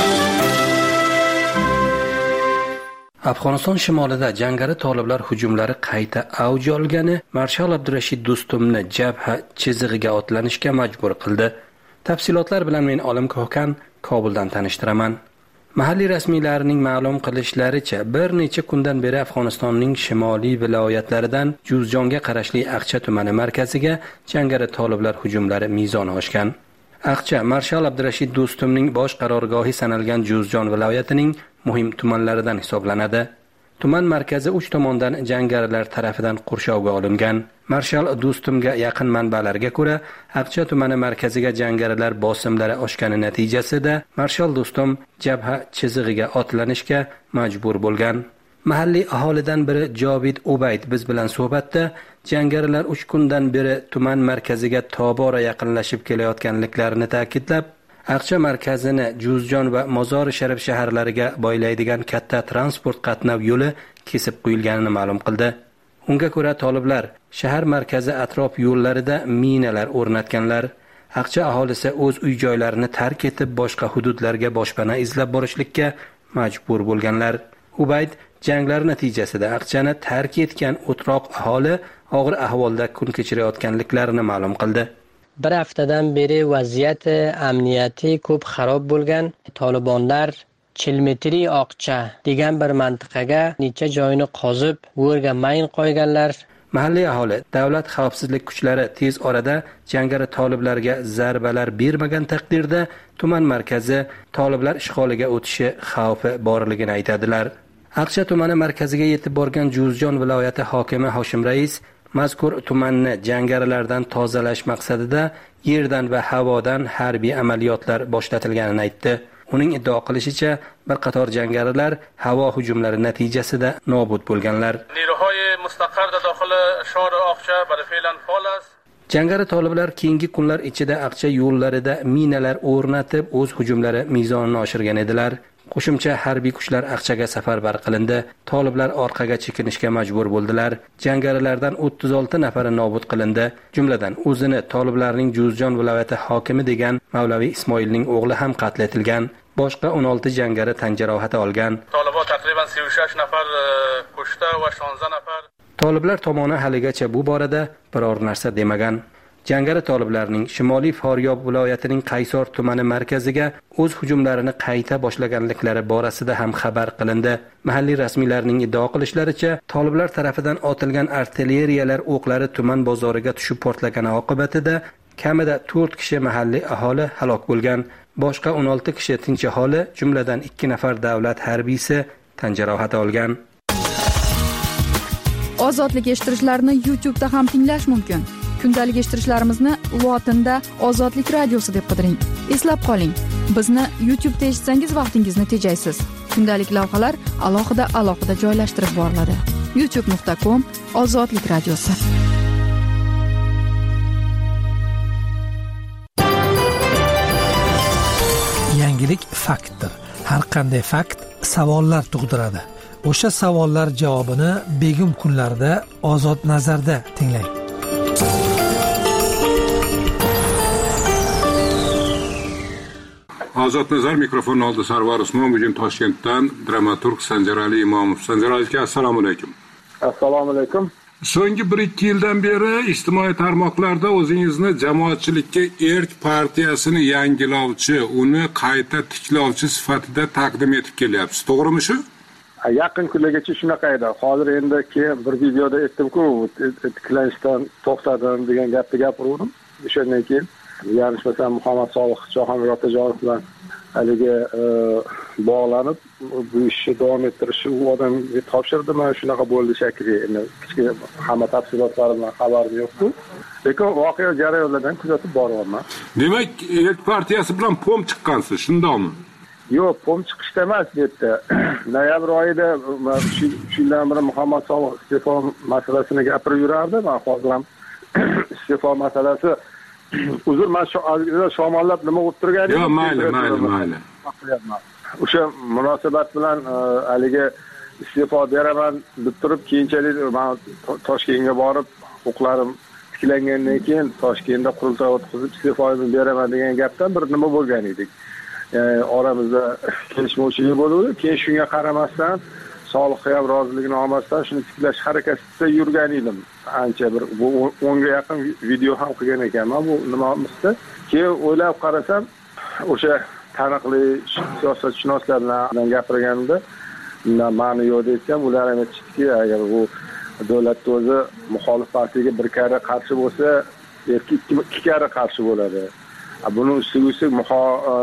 Afg'oniston shimolida jangari toliblar hujumlari qayta avj olgani Marshal Abdurashid Do'stumni jabha chizig'iga otlanishga majbur qildi. Tafsilotlar bilan men Olim Ko'kan Kobuldan tanishtiraman. Mahalliy rasmiylarning ma'lum qilishlaricha, bir necha kundan beri Afg'onistonning shimoliy viloyatlaridan Juzjonga qarashli Aqcha tumani markaziga jangari toliblar hujumlari mezoni oshgan. Aqcha Marshal Abdurashid Do'stumning bosh qarorgohi sanalgan Juzjon viloyatining muhim tumanlaridan hisoblanadi. Tuman markazi 3 tomondan jangarilar tarafidan qurshovga olingan. Marshal Do'stumga yaqin manbalarga ko'ra, Aqcha tumani markaziga jangarilar bosimlari oshgani natijasida Marshal Do'stum jabha chizig'iga otlanishga majbur bo'lgan. Mahalliy aholidan biri Jovid Ubayd biz bilan suhbatda jangarilar 3 kundan beri tuman markaziga tobora yaqinlashib kelayotganliklarini ta'kidlab, Aqcha markazini Juzjon va Mozori Sharif shaharlariga boylaydigan katta transport qatnov yo'li kesib qo'yilganini ma'lum qildi. Unga ko'ra toliblar shahar markazi atrof yo'llarida minalar o'rnatganlar. Aqcha aholisi o'z uy-joylarini tark etib boshqa hududlarga boshpana izlab borishlikka majbur bo'lganlar. Ubayd janglar natijasida Aqchani tark etgan o'troq aholi og'ir ahvolda kun kechirayotganliklarini ma'lum qildi. Bir haftadan beri vaziyat amniyati ko'p xarob bo'lgan. Tolibonlar Chilmetri Oqcha degan bir mintaqaga necha joyini qozib, o'rga mayin qo'yganlar. Mahalliy aholi davlat xavfsizlik kuchlari tez orada jangari toliblarga zarbalar bermagan taqdirda tuman markazi toliblar ishg'oliga o'tishi xavfi borligini aytadilar. Aqcha tumani markaziga yetib borgan Juzjon viloyati hokimi Hoshim Rais mazkur tumanni jangarilardan tozalash maqsadida yerdan va havodan harbiy amaliyotlar boshlatilganini aytdi. Uning iddao qilishicha, bir qator jangarilar havo hujumlari natijasida nobud bo'lganlar. Jangari toliblar keyingi kunlar ichida Aqcha yo'llarida minalar o'rnatib, o'z hujumlari mezonini oshirgan edilar. Qo'shimcha harbiy kuchlar Aqchaga safarbar qilindi. Toliblar orqaga chekinishga majbur bo'ldilar. Jangarilardan 36 nafari nobud qilindi. Jumladan o'zini toliblarning Juzjon viloyati hokimi degan Mavlaviy Ismoilning o'g'li ham qatl etilgan. Boshqa 16 jangari tan jarohati olgan. Toliblar taqriban 36 nafar kushta va 16 nafar Toliblar tomoni haligacha bu borada biror narsa demagan. Jangari toliblarning Shimoliy Faryob viloyatining Qaysor tumani markaziga o'z hujumlarini qayta boshlaganliklari borasida ham xabar qilindi. Mahalliy rasmiylarning iddao qilishlaricha, toliblar tarafidan otilgan artilleriyalar o'qlari tuman bozoriga tushib portlagani oqibatida kamida 4 kishi mahalliy aholi halok bo'lgan. Boshqa 16 kishi tinch aholi, jumladan 2 nafar davlat harbiysi tan jarohati olgan. Ozodlik eshittirishlarni YouTube'da ham tinglash mumkin. Kundalik eshittirishlarimizni lotinda Ozodlik radiosi deb qidiring. Eslab qoling, bizni YouTube'da eshitsangiz vaqtingizni tejaysiz. Kundalik lavhalar alohida joylashtirib boriladi. youtube.com/Ozodlik radiosi. Yangilik faktdir. Har qanday fakt savollar tug'diradi. O'sha savollar javobini begim kunlarda Ozod nazarda tinglang. Ozod nazar mikrofon oldi Sarvar Usmon. Bugun Toshkentdan dramaturg Sanjar Ali Imomov. Sanjar aka, assalomu alaykum. Assalomu alaykum. So'nggi 1-2 yildan beri ijtimoiy tarmoqlarda o'zingizni jamoatchilikka Erk partiyasini yangilovchi, uni qayta tiklovchi sifatida taqdim etib kelyapsiz. To'g'rimi shu? Yaqin kunlargacha shunaqa edi. Hozir endi keyin bir videoda aytdim-ku, tiklanishdan to'xtadim degan gapni gapirdim. O'shandan keyin yanglishmasam Muhammad Solih Jahongir Otajonov bilan haligi bog'lanib bu ishni davom ettirishni u odamga topshirdim. Mana shunaqa bo'ldi shekilli. Endi kichkina hamma tafsilotlari bilan xabarim yo'q-ku. Lekin voqea jarayonlaridan kuzatib boryapman. Demak, Erk partiyasi bilan pom chiqqansiz, shundaqmi? Yo'q, pom chiqishda emas debdi. Noyabr oyida shundan beri Muhammad Solih iste'fo masalasini gapirib yurardi. Men hozir ham iste'fo masalasi uzr, men shomonlab nima bo'lib turganim? Yo'q, mayli. O'sha munosabat bilan haligi iste'fo beraman deb turib, keyinchalik men Toshkentga borib, o'qlarim tiklangandan keyin Toshkentda qurultoy o'tkazib iste'foimni beraman degan gapdan bir nima bo'lgan edik. Oramizda kelishmovchilik bo'ldi. Keyin shunga qaramasdan Solihga ham roziligini olmasdan shuni tiklash harakatida yurgan edim. Ancha bir 10 ga yaqin video ham qilgan ekanman bu nimamizda. Keyin o'ylab qarasam, o'sha taniqli siyosatshunoslar bilan gapirganimda, ma'ni yo'q desam, ular ham aytishdi, agar bu davlatning o'zi muxolif partiyaga bir karra qarshi bo'lsa, ikki karra qarshi bo'ladi. Buni ustiga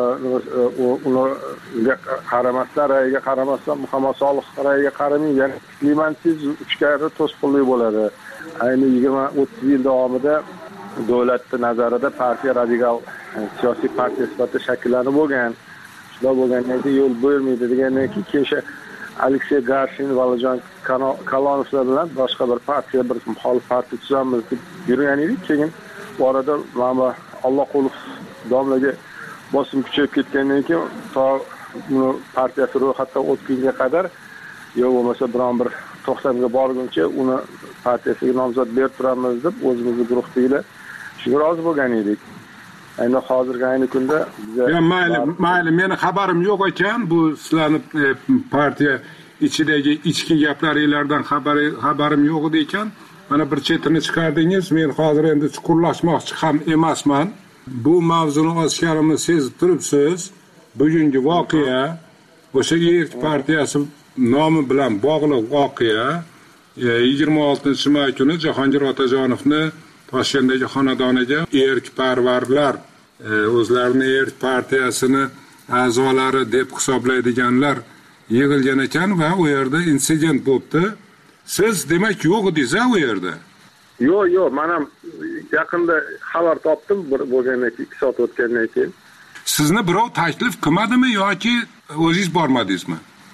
unga qaramasdan, rayiga qaramasdan, Muhammad Solih rayiga qaramay, ya'ni tiklimansiz 3 karra to'sqinlik bo'ladi. Ayni 20-30 yil davomida davlatning nazarida partiya radikal siyosiy partiya sifatida shakllanib bo'lgan. Shunday bo'lgandan keyin yo'l bo'lmaydi degandan keyin Aleksey Garshin, Valijon Kalonovlar bilan boshqa bir partiya, bir muxolif partiya tuzamiz deb yurgan edik. Keyin bu orada mana Allohqulov domlaga bosim kuchayib ketgandan keyin to partiyasi ro'yxatdan o'tgunga qadar yo'q bo'lmasa biron bir to'xtamga borguncha uni partiyasiga nomzod berib turamiz deb o'zimizni guruhdagilar shunga rozi bo'lgan edik. Endi hozirgi ayni kunda mayli, meni xabarim yo'q ekan bu sizlarning partiya ichidagi ichki gaplaringlardan xabarim yo'q edi ekan. Mana bir chetini chiqardingiz. Men hozir endi chuqurlashmoqchi ham emasman. Bu mavzuni ochganimni sezib turibsiz. Bugungi voqea o'sha Erk partiyasi nomi bilan bog'liq voqea. 26-may kuni Jahongir Otajonovni Toshkentdagi xonadoniga erkparvarlar, o'zlarini Erk partiyasini a'zolari deb hisoblaydiganlar yig'ilgan ekan va u yerda insident bo'ldi. Siz demak yo'q edingiz u yerda? Yo'q, men ham yaqinda xabar topdim bo'lgandan keyin 2 soat o'tgandan keyin. Sizni birov taklif qilmadimi yoki o'zingiz bormadingizmi?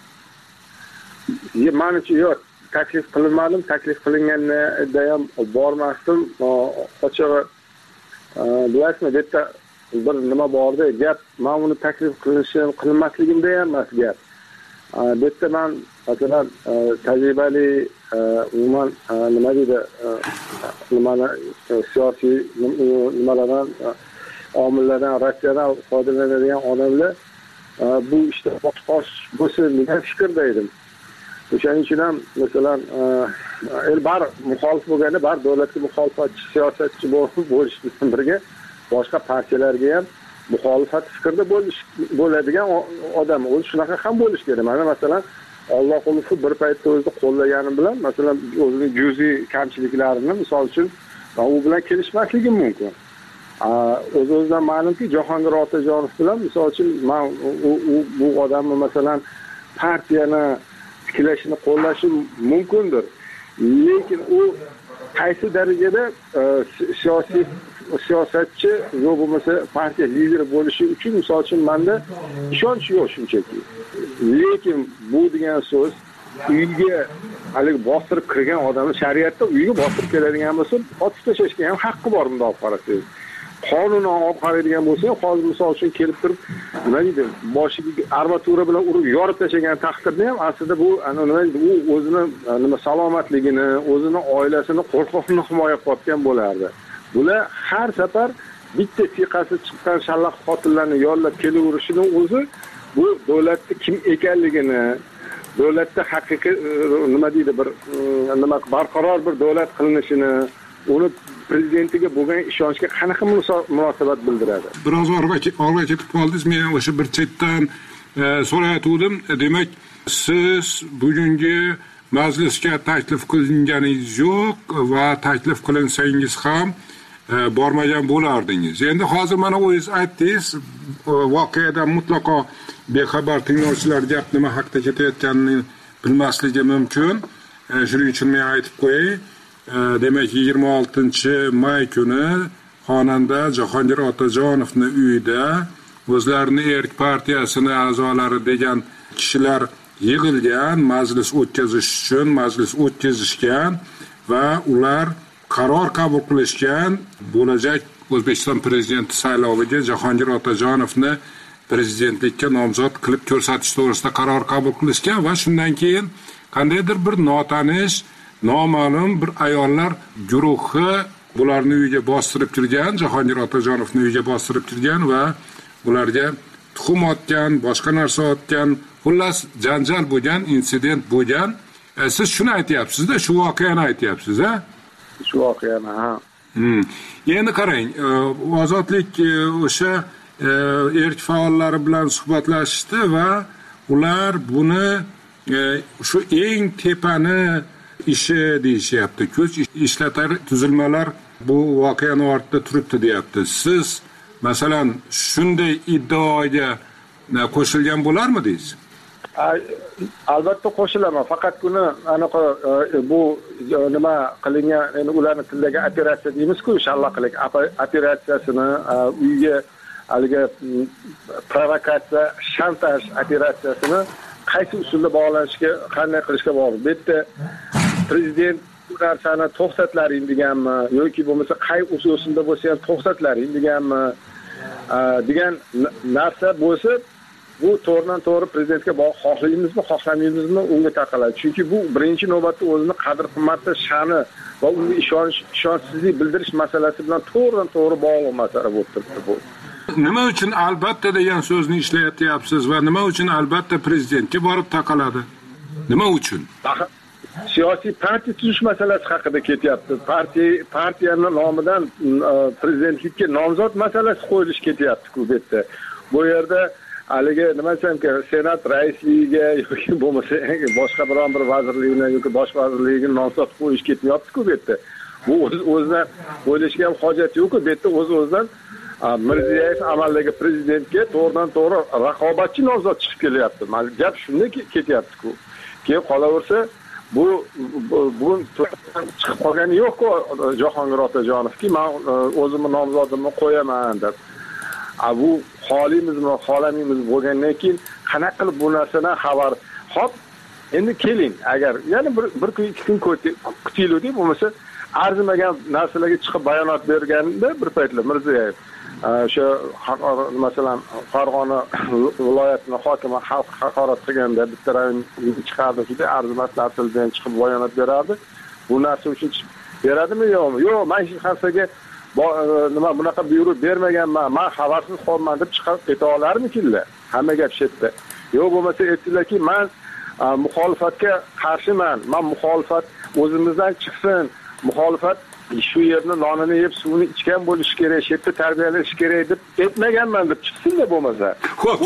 Menimcha yo'q, taklif qilinmadim. Taklif qilinganda ham bormasdim. Ochig'i bilasizmi, bu yerda bir nima borda gap, men uni taklif qilinmasligimda ham emas gap. Bu yerda men masalan tajribali umuman nima deydi, nimani siyosiy nimalardan omillardan rasional foydalanadigan odamlar bu ishda bosh bo'lsin degan fikrda edim. O'shaning uchun ham masalan bar muxolif bo'lganda bar davlatga muxolifatchi siyosatchi bo'lish bilan birga boshqa partiyalarga ham muxolifat fikrda bo'ladigan odam o'zi shunaqa ham bo'lish kerak. Mana masalan Alloh o'zi bir paytda o'zini qo'llagani bilan masalan o'zining juziy kamchiliklarini misol uchun u bilan kelishmasligi mumkin. O'z-o'zidan ma'lumki Jahongir Otajonov bilan misol uchun men bu odamni masalan partiyani tiklashini qo'llashi mumkindir. Lekin u qaysi darajada siyosatchi yo bo'lmasa partiya lideri bo'lishi uchun misol uchun menda ishonch yo'q shunchaki. Lekin bu degan so'z uyga hali bostirib kirgan odamni shariatda uyga bostirib keladigan bo'lsa, otib tashlashga ham haqqi bor bunday olib qarasangiz. Qonun olib qaraydigan bo'lsa, hozir misol uchun kelib turib, nima deydi, boshiga armatura bilan urib yorib tashlagan taqdirda ham aslida bu nima deydi, u o'zini nima salomatligini, o'zini oilasini qo'rqoqni himoya qilayotgan bo'lardi. Bular har safar bitta siqasi chiqqan shallaq qotillarni yollab kelaverishining o'zi bu davlatning kim ekanligini, davlatda haqiqiy nima deydi, bir nima barqaror bir davlat qilinishini, uni prezidentiga bo'lgan ishonchga qanaqa munosabat bildiradi. Biroz orqa ketib qoldingiz. Men o'sha bir chetdan so'rayotgandim. Demak, siz bugungi majlisga taklif qilinganingiz yo'q va taklif qilinsangiz ham bormagan bo'lardingiz. Endi hozir mana o'zingiz aytdingiz, voqeadan mutlaqo bexabar tinglovchilar gap nima haqida ketayotganini bilmasligi mumkin. Shuning uchun men aytib qo'yay. Demak 26-may kuni xonanda Jahongir Otajonovning uyida o'zlarini Erk partiyasini a'zolari degan kishilar yig'ilgan, majlis o'tkazish uchun majlis o'tkazishgan va ular qaror qabul qilishgan bo'lajak O'zbekiston prezidenti sayloviga Jahongir Otajonovni prezidentlikka nomzod qilib ko'rsatish to'g'risida qaror qabul qilishgan va shundan keyin qandaydir bir notanish noma'lum bir ayollar guruhi bularning uyiga bostirib kirgan, Jahongir Otajonovning uyiga bostirib kirgan va ularga tuxum otgan, boshqa narsa otgan, xullas janjal bo'lgan, insident bo'lgan. Siz shuni aytyapsiz-da, shu voqeani aytyapsiz, ha? Shu voqeani, ha. Endi qarang, Ozodlik o'sha erk faollari bilan suhbatlashdi va ular buni shu eng tepani ishi deyishyapti. Kuch ishlatar tuzilmalar bu voqeani ortida turibdi deyapti. Siz masalan shunday iddaoga qo'shilgan bo'larmidingiz? Albatta qo'shilaman. Faqat buni aniq bu nima qilingan, endi ularning tildagi operatsiya deymiz-ku, shallaqlik operatsiyasini uyga haligi provokatsiya, shantaj operatsiyasini qaysi usulda bog'lanishga, qanday qilishga bog'liq. Bu yerda prezident bu narsani to'xtatlaring deganmi yoki bo'lmasa qay usulda bo'lsa ham to'xtatlaring deganmi degan narsa bo'lsa, bu to'g'ridan-to'g'ri prezidentga xohlaymizmi, xohlamaymizmi unga taqaladi. Chunki bu birinchi navbatda o'zini qadr-qimmati, sha'ni va unga ishonchsizlik bildirish masalasi bilan to'g'ridan-to'g'ri bog'liq masala bo'lib turibdi bu. Nima uchun albatta degan so'zni ishlatyapsiz va nima uchun albatta prezidentga borib taqaladi? Nima uchun? Siyosiy partiya tuzish masalasi haqida ketyapti. Partiyaning nomidan prezidentlikka nomzod masalasi qo'yilish ketyapti-ku bu yerda. Bu yerda haligi nima desam-ki, senat raisligiga yoki bo'lmasa boshqa biron bir vazirlikni yoki bosh vazirligiga nomzod qo'yish ketyapti-ku bu yerda. Bu o'zidan o'ylashga ham hojat yo'q-ku. Bu yerda o'z-o'zidan Mirziyoyev amaldagi prezidentga to'g'ridan-to'g'ri raqobatchi nomzod chiqib kelyapti. Gap shunday ketyapti-ku. Keyin qolaversa bu chiqib qolgani yo'q-ku Jahongir Otajonovki, men o'zimni nomzodimni qo'yaman deb. Bu xohlaymizmi, xohlamaymizmi bo'lgandan keyin qanaqa qilib bu narsadan xabar. Xo'p, endi keling, agar yana bir kun, ikki kun kutilaylik, bo'lmasa arzimagan narsalarga chiqib bayonot berganda bir paytlar Mirziyoyev o'sha masalan Farg'ona viloyatining hokimi xalq haqorat qilganda bitta rayon chiqardi, juda arzimas narsalardan chiqib bayonot berardi. Bu narsa uchun beradimi yo'qmi? Yo'q, men hech narsaga nima bunaqa buyruq bermaganman, men xabarsiz qolman deb chiqib keta olarmikinlar? Hamma gap shu yerda. Yo'q bo'lmasa aytdilarki, men muxolifatga qarshiman. Men muxolifat o'zimizdan chiqsin. Muxolifat shu yerni nonini yeb suvini ichgan bo'lishi kerak, shu yerda tarbiyalanish kerak deb aytmaganman deb chiqsin-da bo'lmasa. Xo'p,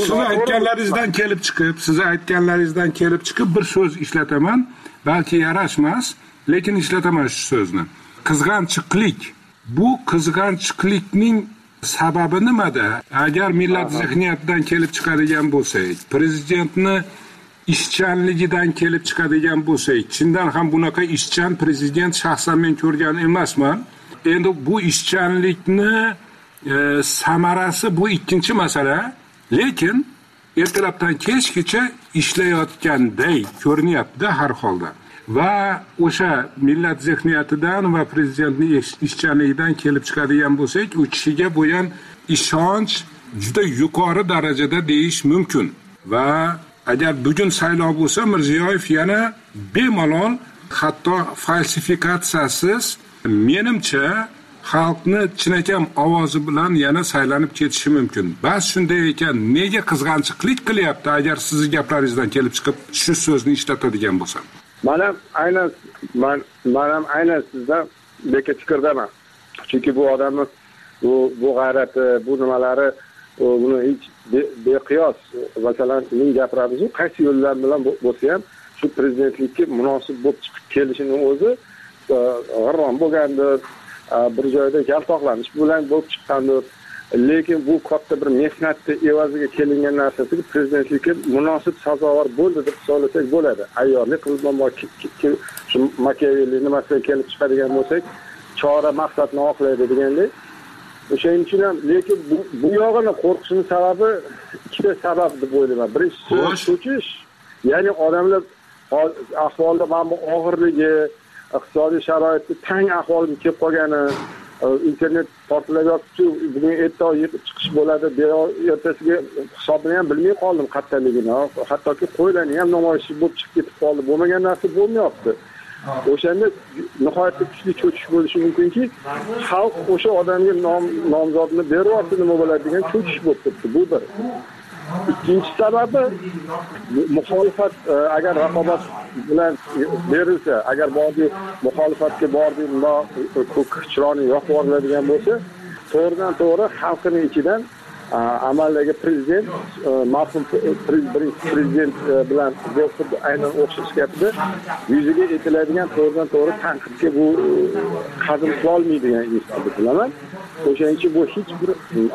siz aytganlaringizdan kelib chiqib bir so'z ishlataman. Balki yarashmas, lekin ishlataman shu so'zni. Qizg'anchiqlik. Bu qizg'anchiqlikning sababi nimada? Agar millat zihniyatidan kelib chiqadigan bo'lsak, prezidentni ishchanligidan kelib chiqadigan bo'lsak, chindan ham bunaqa ishchan prezident shaxsan men ko'rgan emasman. Endi bu ishchanlikni samarasi bu ikkinchi masala, lekin ertalabdan kechgacha ishlayotganday ko'rinyapti har holda. Va o'sha millat zihniyatidan va prezidentning ishchanligidan kelib chiqadigan bo'lsak, u kishiga bo'lgan ishonch juda yuqori darajada deyish mumkin. Va agar bugun saylov bo'lsa, Mirziyoyev yana bemalol, hatto falsifikatsiyasiz, menimcha xalqni chinakam ovozi bilan yana saylanib ketishi mumkin. Bas shunday ekan, nega qizg'anchiqlik qilyapti agar sizning gaplaringizdan kelib chiqib shu so'zni ishlatadigan bo'lsam? Men ham aynan sizdan beka fikrdaman. Chunki bu odamni bu g'ayrati, bu nimalari buni hech beqiyos, masalan, men gapiramiz, qaysi yo'llar bilan bo'lsa ham shu prezidentlikka munosib bo'lib chiqib kelishining o'zi g'irrom bo'lgandir, bir joyda yaltoqlanish bilan bo'lib chiqqandir. Lekin bu katta bir mehnatni evaziga kelingan narsasi prezidentlikka munosib sazovor bo'ldi deb hisoblasak bo'ladi. Ayyorlik qilib shu Machiavelli nimasiga kelib chiqadigan bo'lsak, chora maqsadni oqlaydi degandek. O'shaning uchun ham, lekin bu yog'ini qo'rqishning sababi ikkita sabab deb o'ylayman. Birinchisi cho'chish, ya'ni odamlar ahvolda mana bu og'irligi, iqtisodiy sharoitda tang ahvolga kelib qolgani, internet portlatyapti, bugun ertaga yetib chiqish bo'ladi, ertasiga hisobini ham bilmay qoldim qattaligini. Hattoki qo'ylarni ham namoyish bo'lib chiqib ketib qoldi. Bo'lmagan narsa bo'lmayapti. O'shanda nihoyatda kuchli cho'chish bo'lishi mumkinki, xalq o'sha odamga nomzodni beryapti, nima bo'ladi degan cho'chish bo'lib turibdi. Bu bir. Ikkinchi sababi, muxolifat agar raqobat bilan berilsa, agar muxolifatga bordik, ko'k chiroyni yoqib yuboradigan bo'lsa, to'g'ridan to'g'ri xalqning ichidan amaldagi prezident, marhum prezident bilan aynan o'xshash gapda yuziga etiladigan to'g'ridan to'g'ri tanqidga bu hazm qila olmaydigan inson deb bilaman. O'shaning uchun bu hech bir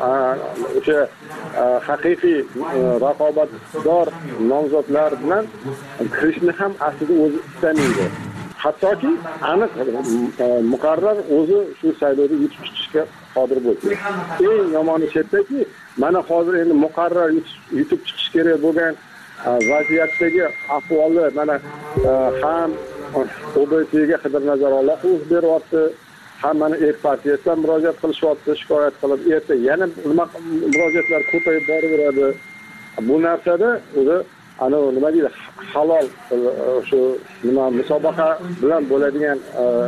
o'sha haqiqiy raqobatdor nomzodlar bilan kirishni ham aslida o'zi istamaydi. Hattoki aniq muqarrar o'zi shu saylovda yutib chiqishga qodir bo'ldi. Eng yomoni chetdaki, mana hozir endi muqarrar yutib chiqish kerak bo'lgan vaziyatdagi ahvolni mana ham OBSga Xidir Nazaralloh beryapti, ham mana partiyasidan murojaat qilishyapti, shikoyat qilib, erta yana murojaatlar ko'payib boraveradi. Bu narsada o'zi nima deydi, halol shu musobaqa bilan bo'ladigan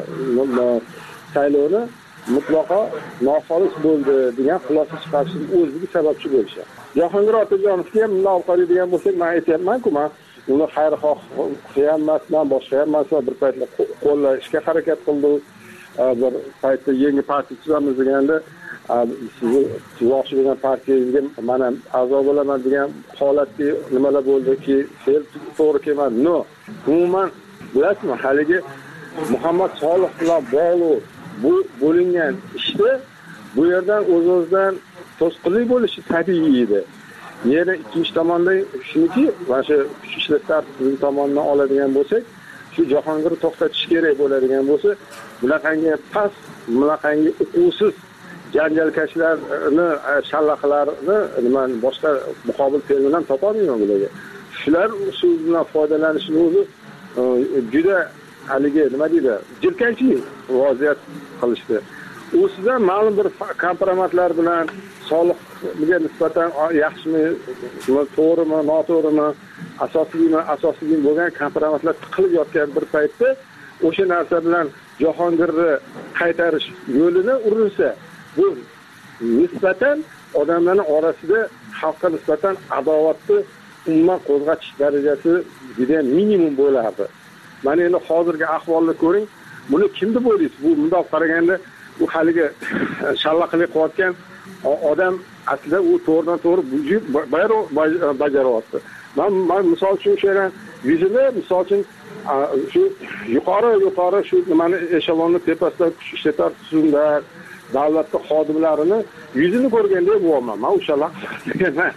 saylovni mutlaqo noxolis bo'ldi degan xulosa chiqarishning o'ziga sababchi bo'lishadi. Jahongir Otajonovga ham bunday qaraydigan bo'lsak, men aytyapman-ku, men uni xayrixoh ham emasman, boshqa ham emasman, bir paytlar qo'llashga harakat qildi. Bir paytda yangi partiya tuzamiz deganda, sizni tuzmoqchi bo'lgan partiyangizga men ham a'zo bo'laman degan holatda nimalar bo'ldiki, to'g'ri kelmadi. No, umuman bilasizmi, haligi Muhammad Solih bilan bog'liq bu bo'lingan ishda bu yerdan o'z-o'zidan to'sqinlik bo'lishi tabiiy edi. Yana ikkinchi tomondan shuniki, mana shu kuch ishlatlar tomonidan oladigan bo'lsak, shu Jahongirni to'xtatish kerak bo'ladigan bo'lsa, bunaqangi past, bunaqangi uquvsiz janjalkashlarni, shallaqlarni nima boshqa muqobil termin topolmayman bularga. Shular usul bilan foydalanishni o'zi juda haligi nima deydi, jirkanchlik vaziyat qilishdi. O'zidan ma'lum bir kompromatlar bilan Solihga nisbatan yaxshimi, to'g'rimi, noto'g'rimi, asosiymi bo'lgan kompromatlar qilib yotgan bir paytda o'sha narsa bilan Jahongirni qaytarish yo'lini urilsa, bu nisbatan odamlarning orasida xalqqa nisbatan adovatni umuman qo'zg'atish darajasi juda minimum bo'lardi. Mana endi hozirgi ahvolni ko'ring. Buni kim deb o'ylaysiz? Bu bundoq qaraganda u haligi shallaqlik qilayotgan odam aslida u to'g'ridan-to'g'ri bajaryapti. Men misol uchun o'sha yuzini misol uchun shu yuqori shu nimani eshelonni tepasida kuch ishlatar tuzumlar davlatning xodimlarini yuzini ko'rganda bo'laman. Men o'shalar emas.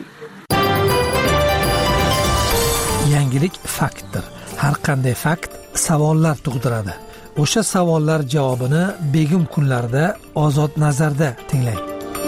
Yangilik faktdir. Har qanday fakt savollar tug'diradi. O'sha savollar javobini begim kunlarda Ozod nazarda tinglang.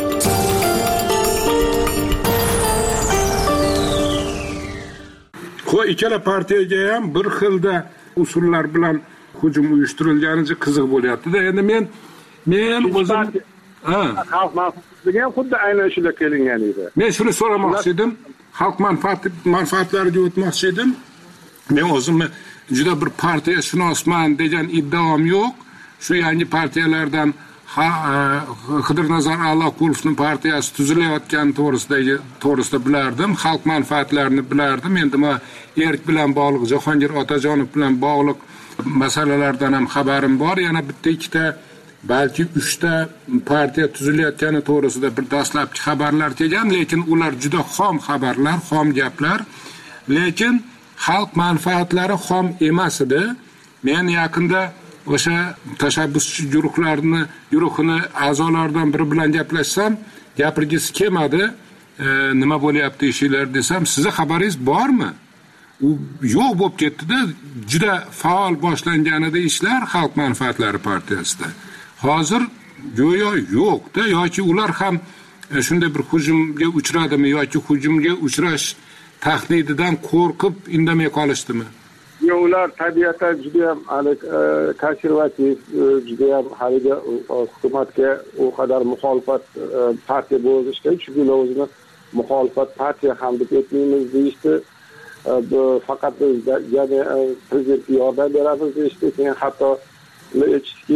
Ikkala partiyaga ham bir xilda usullar bilan hujum uyushtirilganicha qiziq bo'lyapti-da. Endi men o'zim xalq manfaatlariga ham xuddi aynan shunday kelingan edi. Men shuni so'ramoqchi edim. Xalq manfaatlariga o'tmoqchi edim. Men o'zimni juda bir partiyashunosman degan iddaom yo'q. Shu yangi partiyalardan Xidirnazar Alloqulovning partiyasi tuzilayotgan to'g'risida bilardim. Xalq manfaatlarini bilardim. Endi men erk bilan bog'liq, Jahongir Otajonov bilan bog'liq masalalardan ham xabarim bor. Yana bitta ikkita, balki 3 ta partiya tuzilayotgani to'g'risida bir dastlabki xabarlar kelgan, lekin ular juda xom xabarlar, xom gaplar. Lekin xalq manfaatlari xom emas edi. Men yaqinda o'sha tashabbuschi guruhini a'zolaridan biri bilan gaplashsam, gapirgisi kelmadi. Nima bo'lyapti ishinglar desam, sizning xabaringiz bormi? U yo'q bo'lib ketdi-da, juda faol boshlanganida ishlar Xalq manfaatlari partiyasida. Hozir go'yo yo'q-da, yoki ular ham shunday bir hujumga uchradimi yoki hujumga uchrash tahdididan qo'rqib indamay qolishdimi? Ular tabiatan juda ham konservativ, juda ham haliga hukumatga u qadar muxolifat partiya bo'lishgan, chunki ular o'zini muxolifat partiya ham deb aytmaymiz deyishdi. Faqat biz yana prezidentga yordam beramiz deyishdi. Keyin hatto aytishdiki,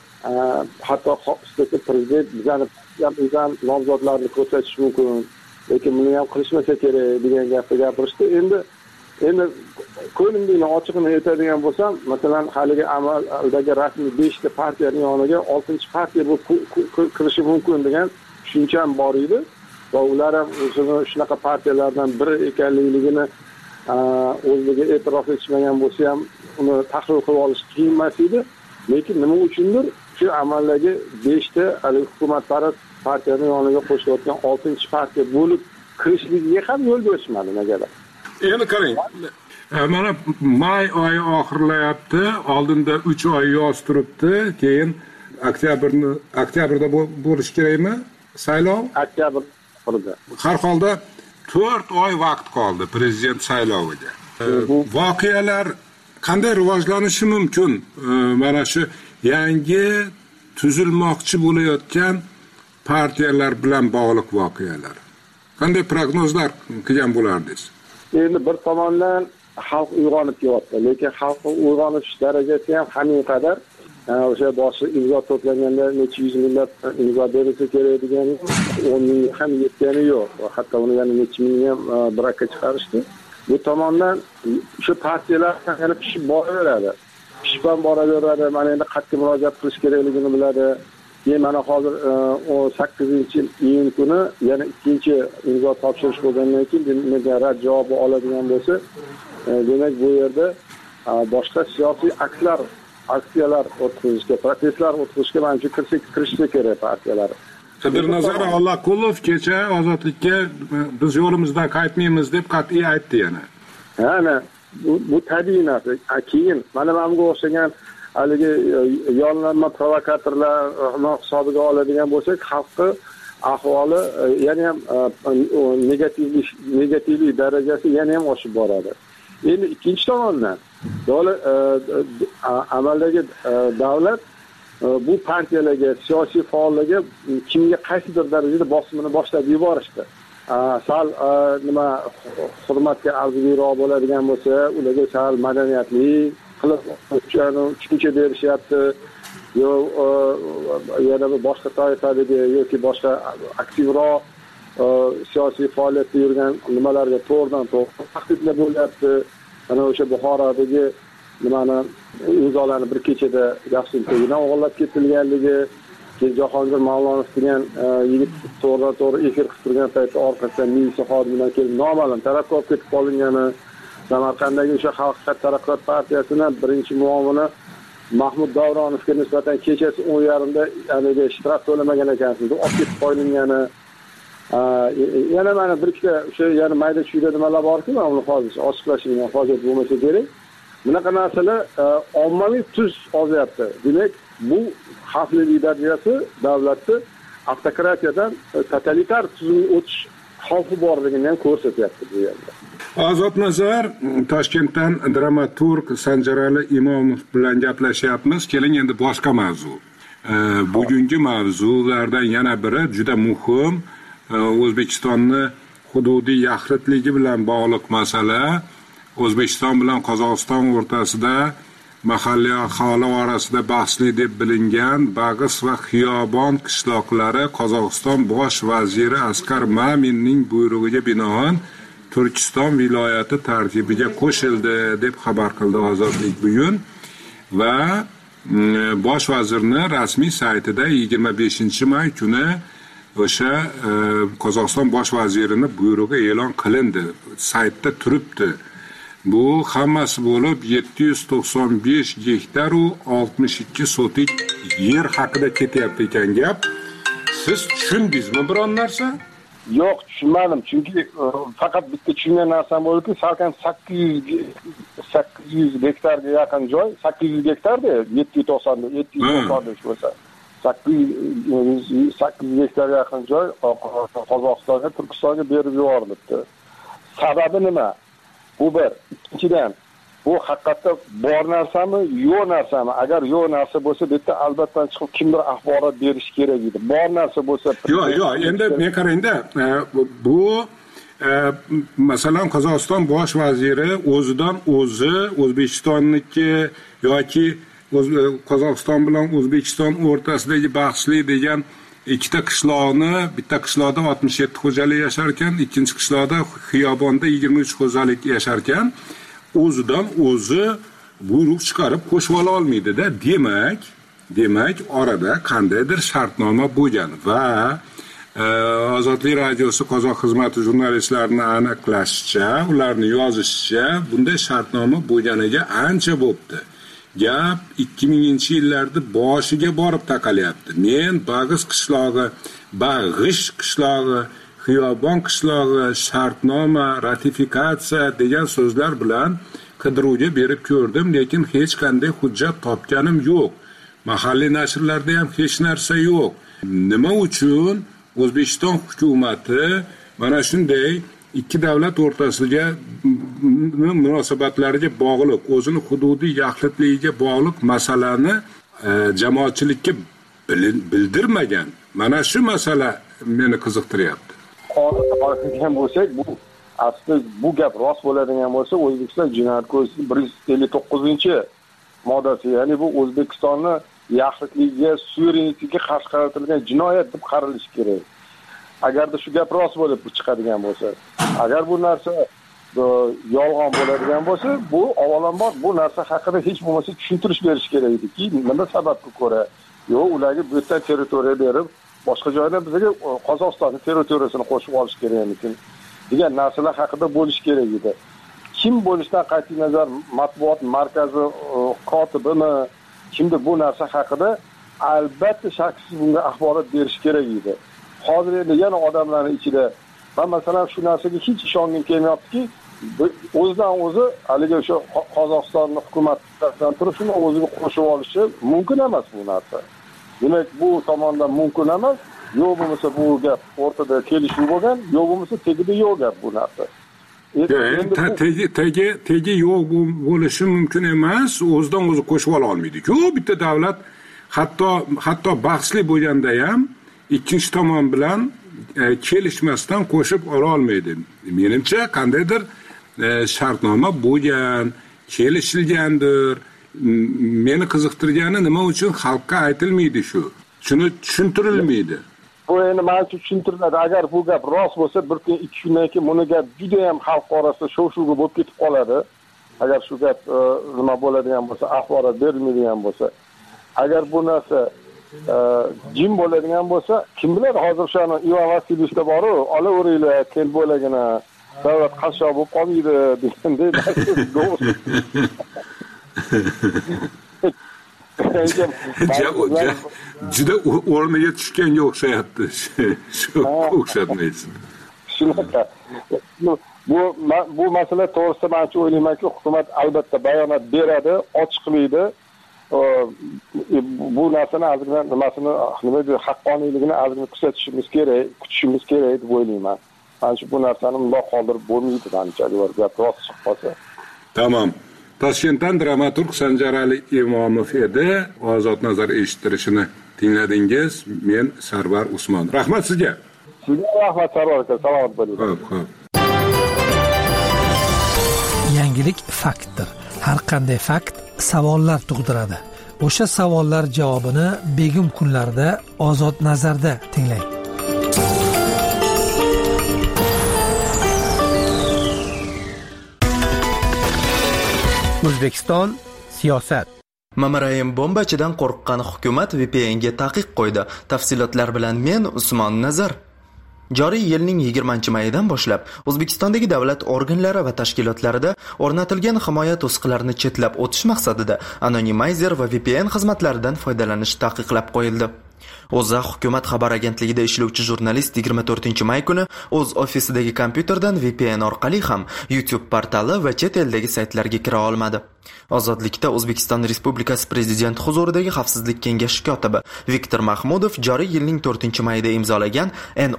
hatto prezident bizani nomzodlarni ko'rsatish mumkin, lekin buni ham qilishmasa kerak degan gapni gapirishdi. Endi ko'nglimni ochiqini aytadigan bo'lsam, masalan, haligi amaldagi rasmiy 5 ta partiyaning yoniga 6-partiya bo'lib kirishi mumkin degan tushuncha ham bor edi. Va ular ham shunaqa partiyalardan biri ekanligini o'ziga e'tirof etishmagan bo'lsa ham uni tahlil qilib olish qiyin emas edi. Lekin nima uchundir shu amaldagi 5 ta hukumatparast partiyaning yoniga qo'shilayotgan 6-partiya bo'lib kirishligiga ham yo'l berishmadi negadir. Endi qarang, mana may oyi oxirlayapti, oldinda 3 oy yoz turibdi, keyin oktyabrda bo'lish kerakmi saylov? Oktyabrda. Har holda 4 oy vaqt qoldi prezident sayloviga. Voqealar qanday rivojlanishi mumkin? Mana shu yangi tuzilmoqchi bo'layotgan partiyalar bilan bog'liq voqealar. Qanday prognozlar qilgan bo'lardingiz? Endi bir tomondan xalq uyg'onib kelyapti, lekin xalqning uyg'onish darajasi ham hamin qadar o'sha boshi imzo to'planganda necha yuz minglab imzo berilsa kerak degan 10 ming ham yetgani yo'q. Hatto uni yana necha ming ham brakka chiqarishdi. Bu tomondan shu partiyalar yana pishib boraveradi. Pishib boraveradi. Mana endi qat'iy murojaat qilish kerakligini biladi. Keyin mana hozir 8-iyun kuni yana ikkinchi imzo topshirish bo'lgandan keyin demak rad javobi oladigan bo'lsa, demak bu yerda boshqa siyosiy aksiyalar o'tkazishga, protestlar o'tkazishga menimcha kirishsa kerak partiyalar. Xidirnazar Alloqulov kecha Ozodlikka biz yo'limizdan qaytmaymiz deb qat'iy aytdi yana. Ana bu tabiiy narsa. Keyin mana menga o'xshagan haligi yollanma provokatorlar hisobiga oladigan bo'lsak, xalqning ahvoli yana ham negativlik darajasi yana ham oshib boradi. Endi ikkinchi tomondan amaldagi davlat bu partiyalarga, siyosiy faollarga kimga qaysidir darajada bosimini boshlab yuborishdi. Sal nima hurmatga arziguroq bo'ladigan bo'lsa, ularga sal madaniyatli qilib tushuncha berishyapti. Yo yana boshqa toifadagi yoki boshqa aktivroq siyosiy faoliyatda yurgan nimalarga to'g'ridan to'g'ri tahdidlar bo'lyapti. Ana o'sha Buxorodagi nimani imzolarni bir kechada Yaqsinto'yidan o'g'irlab ketilganligi, Jahongir Mavlonov degan yigit to'g'ridan to'g'ri efir qilib turgan paytda orqasidan militsiya xodimlari kelib noma'lum tarafga olib ketib qolingani, Samarqanddagi o'sha Xalq taraqqiyot partiyasining birinchi muavini Mahmud Davronovga nisbatan kechasi 10:30da aniga ishtirok to'lamagan ekansiz deb olib ketib qo'yilgani. Yana mana bir ikkita o'sha yana mayda-chuyda nimalar borki, men uni hozir ochiqlashimga hojat bo'lmasa kerak. Bunaqa narsalar ommaviy tus olyapti. Demak, bu xavflilik darajasi davlatni avtokratiyadan totalitar tuzumga o'tish xavfi borligini ham ko'rsatyapti bu yerda. Ozod Nazar, Toshkentdan dramaturg Sanjarali Imomov bilan gaplashyapmiz. Keling endi boshqa mavzu. Bugungi mavzulardan yana biri juda muhim. O'zbekistonni hududiy yaxlitligi bilan bog'liq masala. O'zbekiston bilan Qozog'iston o'rtasida mahalliy aholi orasida bahsli deb bilingan Bag'is va Xiyobon qishloqlari Qozog'iston bosh vaziri Askar Maminning buyrug'iga binoan Turkiston viloyati tarkibiga qo'shildi deb xabar qildi Ozodlik bugun va bosh vazirning rasmiy saytida 25-may kuni o'sha Qozog'iston bosh vazirining buyrug'i e'lon qilindi. Saytda turibdi. Bu hammasi bo'lib 795 gektar u 62 sotik yer haqida ketyapti ekan gap. Siz tushundingizmi biron narsa? Yo'q, tushunmadim. Chunki faqat bitta tushungan narsam bo'ldiki, salkam 800 gektarga yaqin joy, 800 gektarda 790 bo'lsa. 800 gektarga yaqin joy Qozog'istonga, Turkistonga berib yuborilibdi. Sababi nima? Bu bir. Ikkinchidan, bu haqiqatda bor narsami, yo'q narsami? Agar yo'q narsa bo'lsa, bu yerda albatta chiqib kimdir axborot berish kerak edi. Bor narsa bo'lsa, yo'q, endi men qarangda, bu masalan Qozog'iston bosh vaziri o'zidan o'zi O'zbekistonniki yoki Qozog'iston bilan O'zbekiston o'rtasidagi bahsli degan ikkita qishloqni, bitta qishloqda 67 xo'jalik yashar ekan, ikkinchi qishloqda Xiyobonda 23 xo'jalik yashar ekan, o'zidan o'zi buyruq chiqarib qo'shib ola olmaydi-da. Demak, orada qandaydir shartnoma bo'lgan va Ozodlik radiosi qozoq xizmati jurnalistlarining aniqlashicha, ularning yozishicha, bunday shartnoma bo'lganiga ancha bo'pti. Gap 2000-yillarda boshiga borib taqalyapti. Men Bag'is qishlog'i, Xiyobon qishlog'i, shartnoma, ratifikatsiya degan so'zlar bilan qidiruvga berib ko'rdim, lekin hech qanday hujjat topganim yo'q. Mahalliy nashrlarda ham hech narsa yo'q. Nima uchun O'zbekiston hukumati mana shunday ikki davlat o'rtasidagi munosabatlariga bog'liq, o'zini hududiy yaxlitligiga bog'liq masalani jamoatchilikka bildirmagan? Mana shu masala meni qiziqtiryapti. Qonunga bo'lsak, bu aslida bu gap rost bo'ladigan bo'lsa, O'zbekiston Jinoyat kodeksining 159-moddasi, ya'ni bu O'zbekistonni yaxlitligiga, suverenitetiga qarshi qaratilgan jinoyat deb qaralishi kerak. Agarda shu gap rost bo'lib chiqadigan bo'lsa, agar bu narsa yolg'on bo'ladigan bo'lsa, bu avvalambor bu narsa haqida hech bo'lmasa tushuntirish berish kerak ediki, nima sababga ko'ra yo'q ularga bu yerdan territoriya berib, boshqa joydan bizga Qozog'istonning territoriyasini qo'shib olish kerakmikin degan narsalar haqida bo'lish kerak edi. Kim bo'lishidan qat'iy nazar matbuot markazi kotibimi, kimdir bu narsa haqida albatta shaksiz bunga axborot berish kerak edi. Hozir endi yana odamlarning ichida men masalan shu narsaga hech ishongim kelmayaptiki, o'zidan o'zi haliga o'sha Qozog'istonning hukumatidan turib shuni o'ziga qo'shib olishi mumkin emas bu narsa. Demak, bu tomondan mumkin emas. Yo'q bo'lmasa bu gap o'rtada kelishuv bo'lgan, yo'q bo'lmasa tegida yo'q gap bu narsa. Tegi yo'q bo'lishi mumkin emas, o'zidan o'zi qo'shib ola olmaydi-ku. Bitta davlat hatto bahsli bo'lganda ham ikkinchi tomon bilan kelishmasdan qo'shib ola olmaydi. Menimcha qandaydir shartnoma bo'lgan, kelishilgandir. Meni qiziqtirgani nima uchun xalqqa aytilmaydi shu? Shuni tushuntirilmaydi. bu endi men uchun tushuntiriladi. Agar bu gap rost bo'lsa, bir kun 2 kundan keyin buni gap juda ham xalq orasida shov-shuvga bo'lib ketib qoladi. Agar shu gap nima bo'ladigan bo'lsa, axborot berilmaydigan bo'lsa, agar bu narsa jim bo'ladigan bo'lsa, kim biladi, hozir o'shani Ivan Vasilievda boru, olaveringlar, kel bo'lagina davlat qashshoq bo'lib qolmaydi deganday juda o'rniga tushganga o'xshayapti. Shu o'xshatmaysiz. Shunaqa. Bu masala to'g'risida men o'ylaymanki, hukumat albatta bayonot beradi, ochiqlaydi. Bu narsani ozgina nimasini, nima deydi, haqqoniyligini ozgina kutishimiz kerak deb o'ylayman. Menimcha bu narsani bundoq qoldirib bo'lmaydi, menimcha agar gap rost chiqib qolsa. Tamam. Toshkentdan dramaturg Sanjarali Imomov edi. Ozod nazar eshittirishini tingladingiz. Men Sarvar Usmon. Rahmat sizga. Sizga rahmat Sarvar aka. Salomat bo'ling. Xo'p. Yangilik faktdir. Har qanday fakt savollar tug'diradi. O'sha savollar javobini begim kunlarda Ozod nazarda tinglang. O'zbekiston siyosat. Mamarayim bombachidan qo'rqqan hukumat VPNga taqiq qo'ydi. Tafsilotlar bilan men Usmon Nazar. Joriy yilning 20-mayidan boshlab O'zbekistondagi davlat organlari va tashkilotlarida o'rnatilgan himoya to'siqlarini chetlab o'tish maqsadida anonymizer va VPN xizmatlaridan foydalanish taqiqlab qo'yildi. O'zA hukumat xabar agentligida ishlovchi jurnalist 24-may kuni o'z ofisidagi kompyuterdan VPN orqali ham YouTube portali va chet eldagi saytlarga kira olmadi. Ozodlikda O'zbekiston Respublikasi Prezidenti huzuridagi Xavfsizlik kengashi kotibi Viktor Mahmudov joriy yilning 4-mayida imzolagan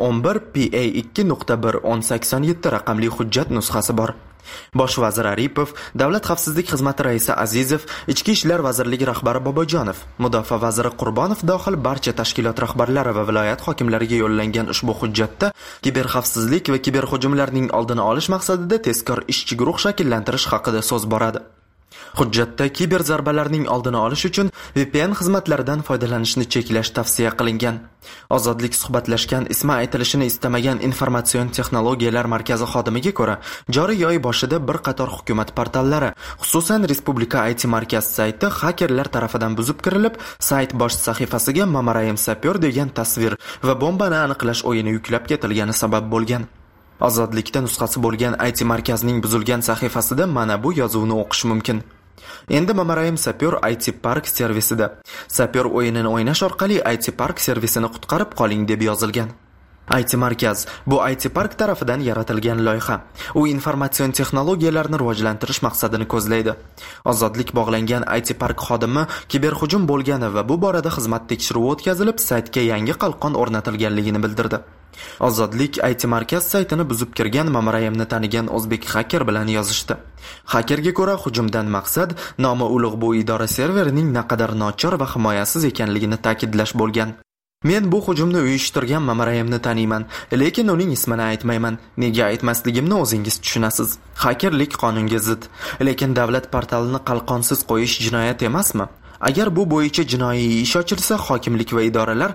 N11PA2.1.1087 raqamli hujjat nusxasi bor. Bosh vazir Aripov, Davlat xavfsizlik xizmati raisi Azizov, Ichki ishlar vazirligi rahbari Bobojonov, Mudofaa vaziri Qurbonov dohil barcha tashkilot rahbarlari va viloyat hokimlariga yo'llangan ushbu hujjatda kiberxavfsizlik va kiberhujumlarning oldini olish maqsadida tezkor ishchi guruh shakllantirish haqida so'z boradi. Hujjatda kiber zarbalarning oldini olish uchun VPN xizmatlaridan foydalanishni cheklash tavsiya qilingan. Ozodlik suhbatlashgan ismi aytilishini istamagan Informatsion texnologiyalar markazi xodimiga ko'ra, joriy oy boshida bir qator hukumat portallari, xususan Respublika IT markaz sayti hakerlar tarafidan buzib kirilib, sayt bosh sahifasiga Mamarayim sapyor degan tasvir va bombani aniqlash o'yini yuklab ketilgani sabab bo'lgan. Ozodlikda nusxasi bo'lgan IT markazning buzilgan sahifasida mana bu yozuvni o'qish mumkin. Endi Mamarayim sapyor IT Park servisida. Sapyor o'yinini o'ynash orqali IT Park servisini qutqarib qoling deb yozilgan. IT markaz bu IT Park tarafidan yaratilgan loyiha. U informatsion texnologiyalarni rivojlantirish maqsadini ko'zlaydi. Ozodlik bog'langan IT Park xodimi kiberhujum bo'lgani va bu borada xizmat tekshiruvi o'tkazilib, saytga yangi qalqon o'rnatilganligini bildirdi. Ozodlik IT markaz saytini buzib kirgan Mamarayimni tanigan o'zbek haker bilan yozishdi. Hakerga ko'ra hujumdan maqsad nomi ulug' bu idora serverining naqadar nochor va himoyasiz ekanligini ta'kidlash bo'lgan. Men bu hujumni uyushtirgan Mamarayimni taniyman, lekin uning ismini aytmayman. Nega aytmasligimni o'zingiz tushunasiz. Hakerlik qonunga zid, lekin davlat portalini qalqonsiz qo'yish jinoyat emasmi? Agar bu bo'yicha jinoiy ish ochilsa, hokimlik va idoralar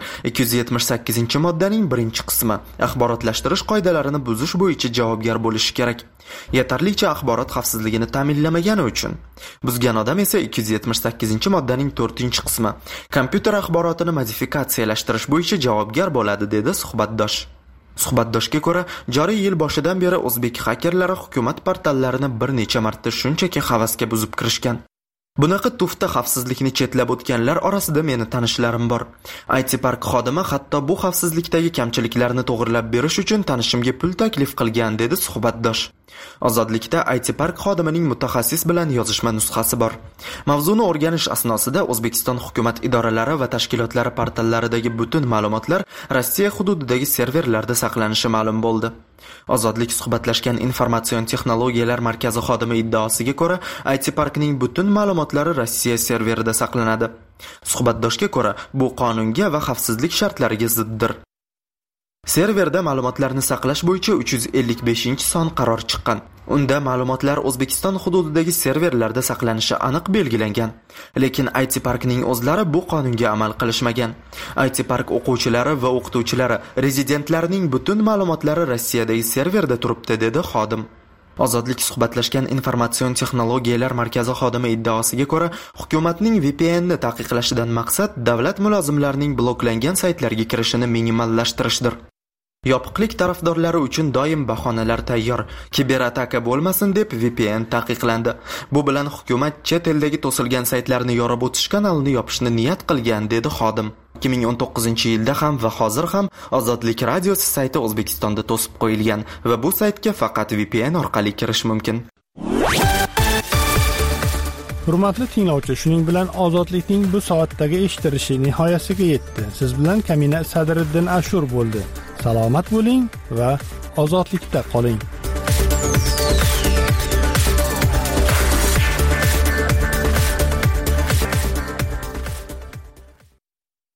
278-moddaning 1-qismi axborotlashtirish qoidalarini buzish bo'yicha javobgar bo'lishi kerak. Yetarlicha axborot xavfsizligini ta'minlamagani uchun. Buzgan odam esa 278-moddaning 4-qismi kompyuter axborotini modifikatsiyalashtirish bo'yicha javobgar bo'ladi, dedi suhbatdosh. Suhbatdoshga ko'ra, joriy yil boshidan beri o'zbek hakerlari hukumat portallarini bir necha marta shunchaki havasga buzib kirishgan. Bunaqa tufta xavfsizlikni chetlab o'tganlar orasida meni tanishlarim bor. IT Park xodimi hatto bu xavfsizlikdagi kamchiliklarni to'g'rilab berish uchun tanishimga pul taklif qilgan, dedi suhbatdosh. Ozodlikda IT Park xodimining mutaxassis bilan yozishma nusxasi bor. Mavzuni o'rganish asnosida O'zbekiston hukumat idoralari va tashkilotlari portallaridagi butun ma'lumotlar Rossiya hududidagi serverlarda saqlanishi ma'lum bo'ldi. Ozodlik suhbatlashgan Informatsion texnologiyalar markazi xodimi iddaosiga ko'ra, IT Parkning butun ma'lumotlari Rossiya serverida saqlanadi. Suhbatdoshga ko'ra, bu qonunga va xavfsizlik shartlariga ziddir. Serverda ma'lumotlarni saqlash bo'yicha 355-son qaror chiqqan. Unda ma'lumotlar O'zbekiston hududidagi serverlarda saqlanishi aniq belgilangan. Lekin IT Parkning o'zlari bu qonunga amal qilishmagan. IT Park o'quvchilari va o'qituvchilari, rezidentlarining butun ma'lumotlari Rossiyadagi serverda turibdi, dedi xodim. Ozodlik suhbatlashgan informatsion texnologiyalar markazi xodimi iddaosiga ko'ra, hukumatning VPNni taqiqlashidan maqsad davlat mulozimlarining bloklangan saytlarga kirishini minimallashtirishdir. Yopiqlik tarafdorlari uchun doim bahonalar tayyor. Kiberataka bo'lmasin deb VPN taqiqlandi. Bu bilan hukumat chet eldagi to'silgan saytlarni yorib o'tish kanalini yopishni niyat qilgan, dedi xodim. 2019-yilda ham va hozir ham Ozodlik radiosi sayti O'zbekistonda to'sib qo'yilgan va bu saytga faqat VPN orqali kirish mumkin. Hurmatli tinglovchi, shuning bilan Ozodlikning bu soatdagi eshittirishi nihoyasiga yetdi. Siz bilan Kamina Sadriddin Ashur bo'ldi. Salomat bo'ling va ozodlikda qoling.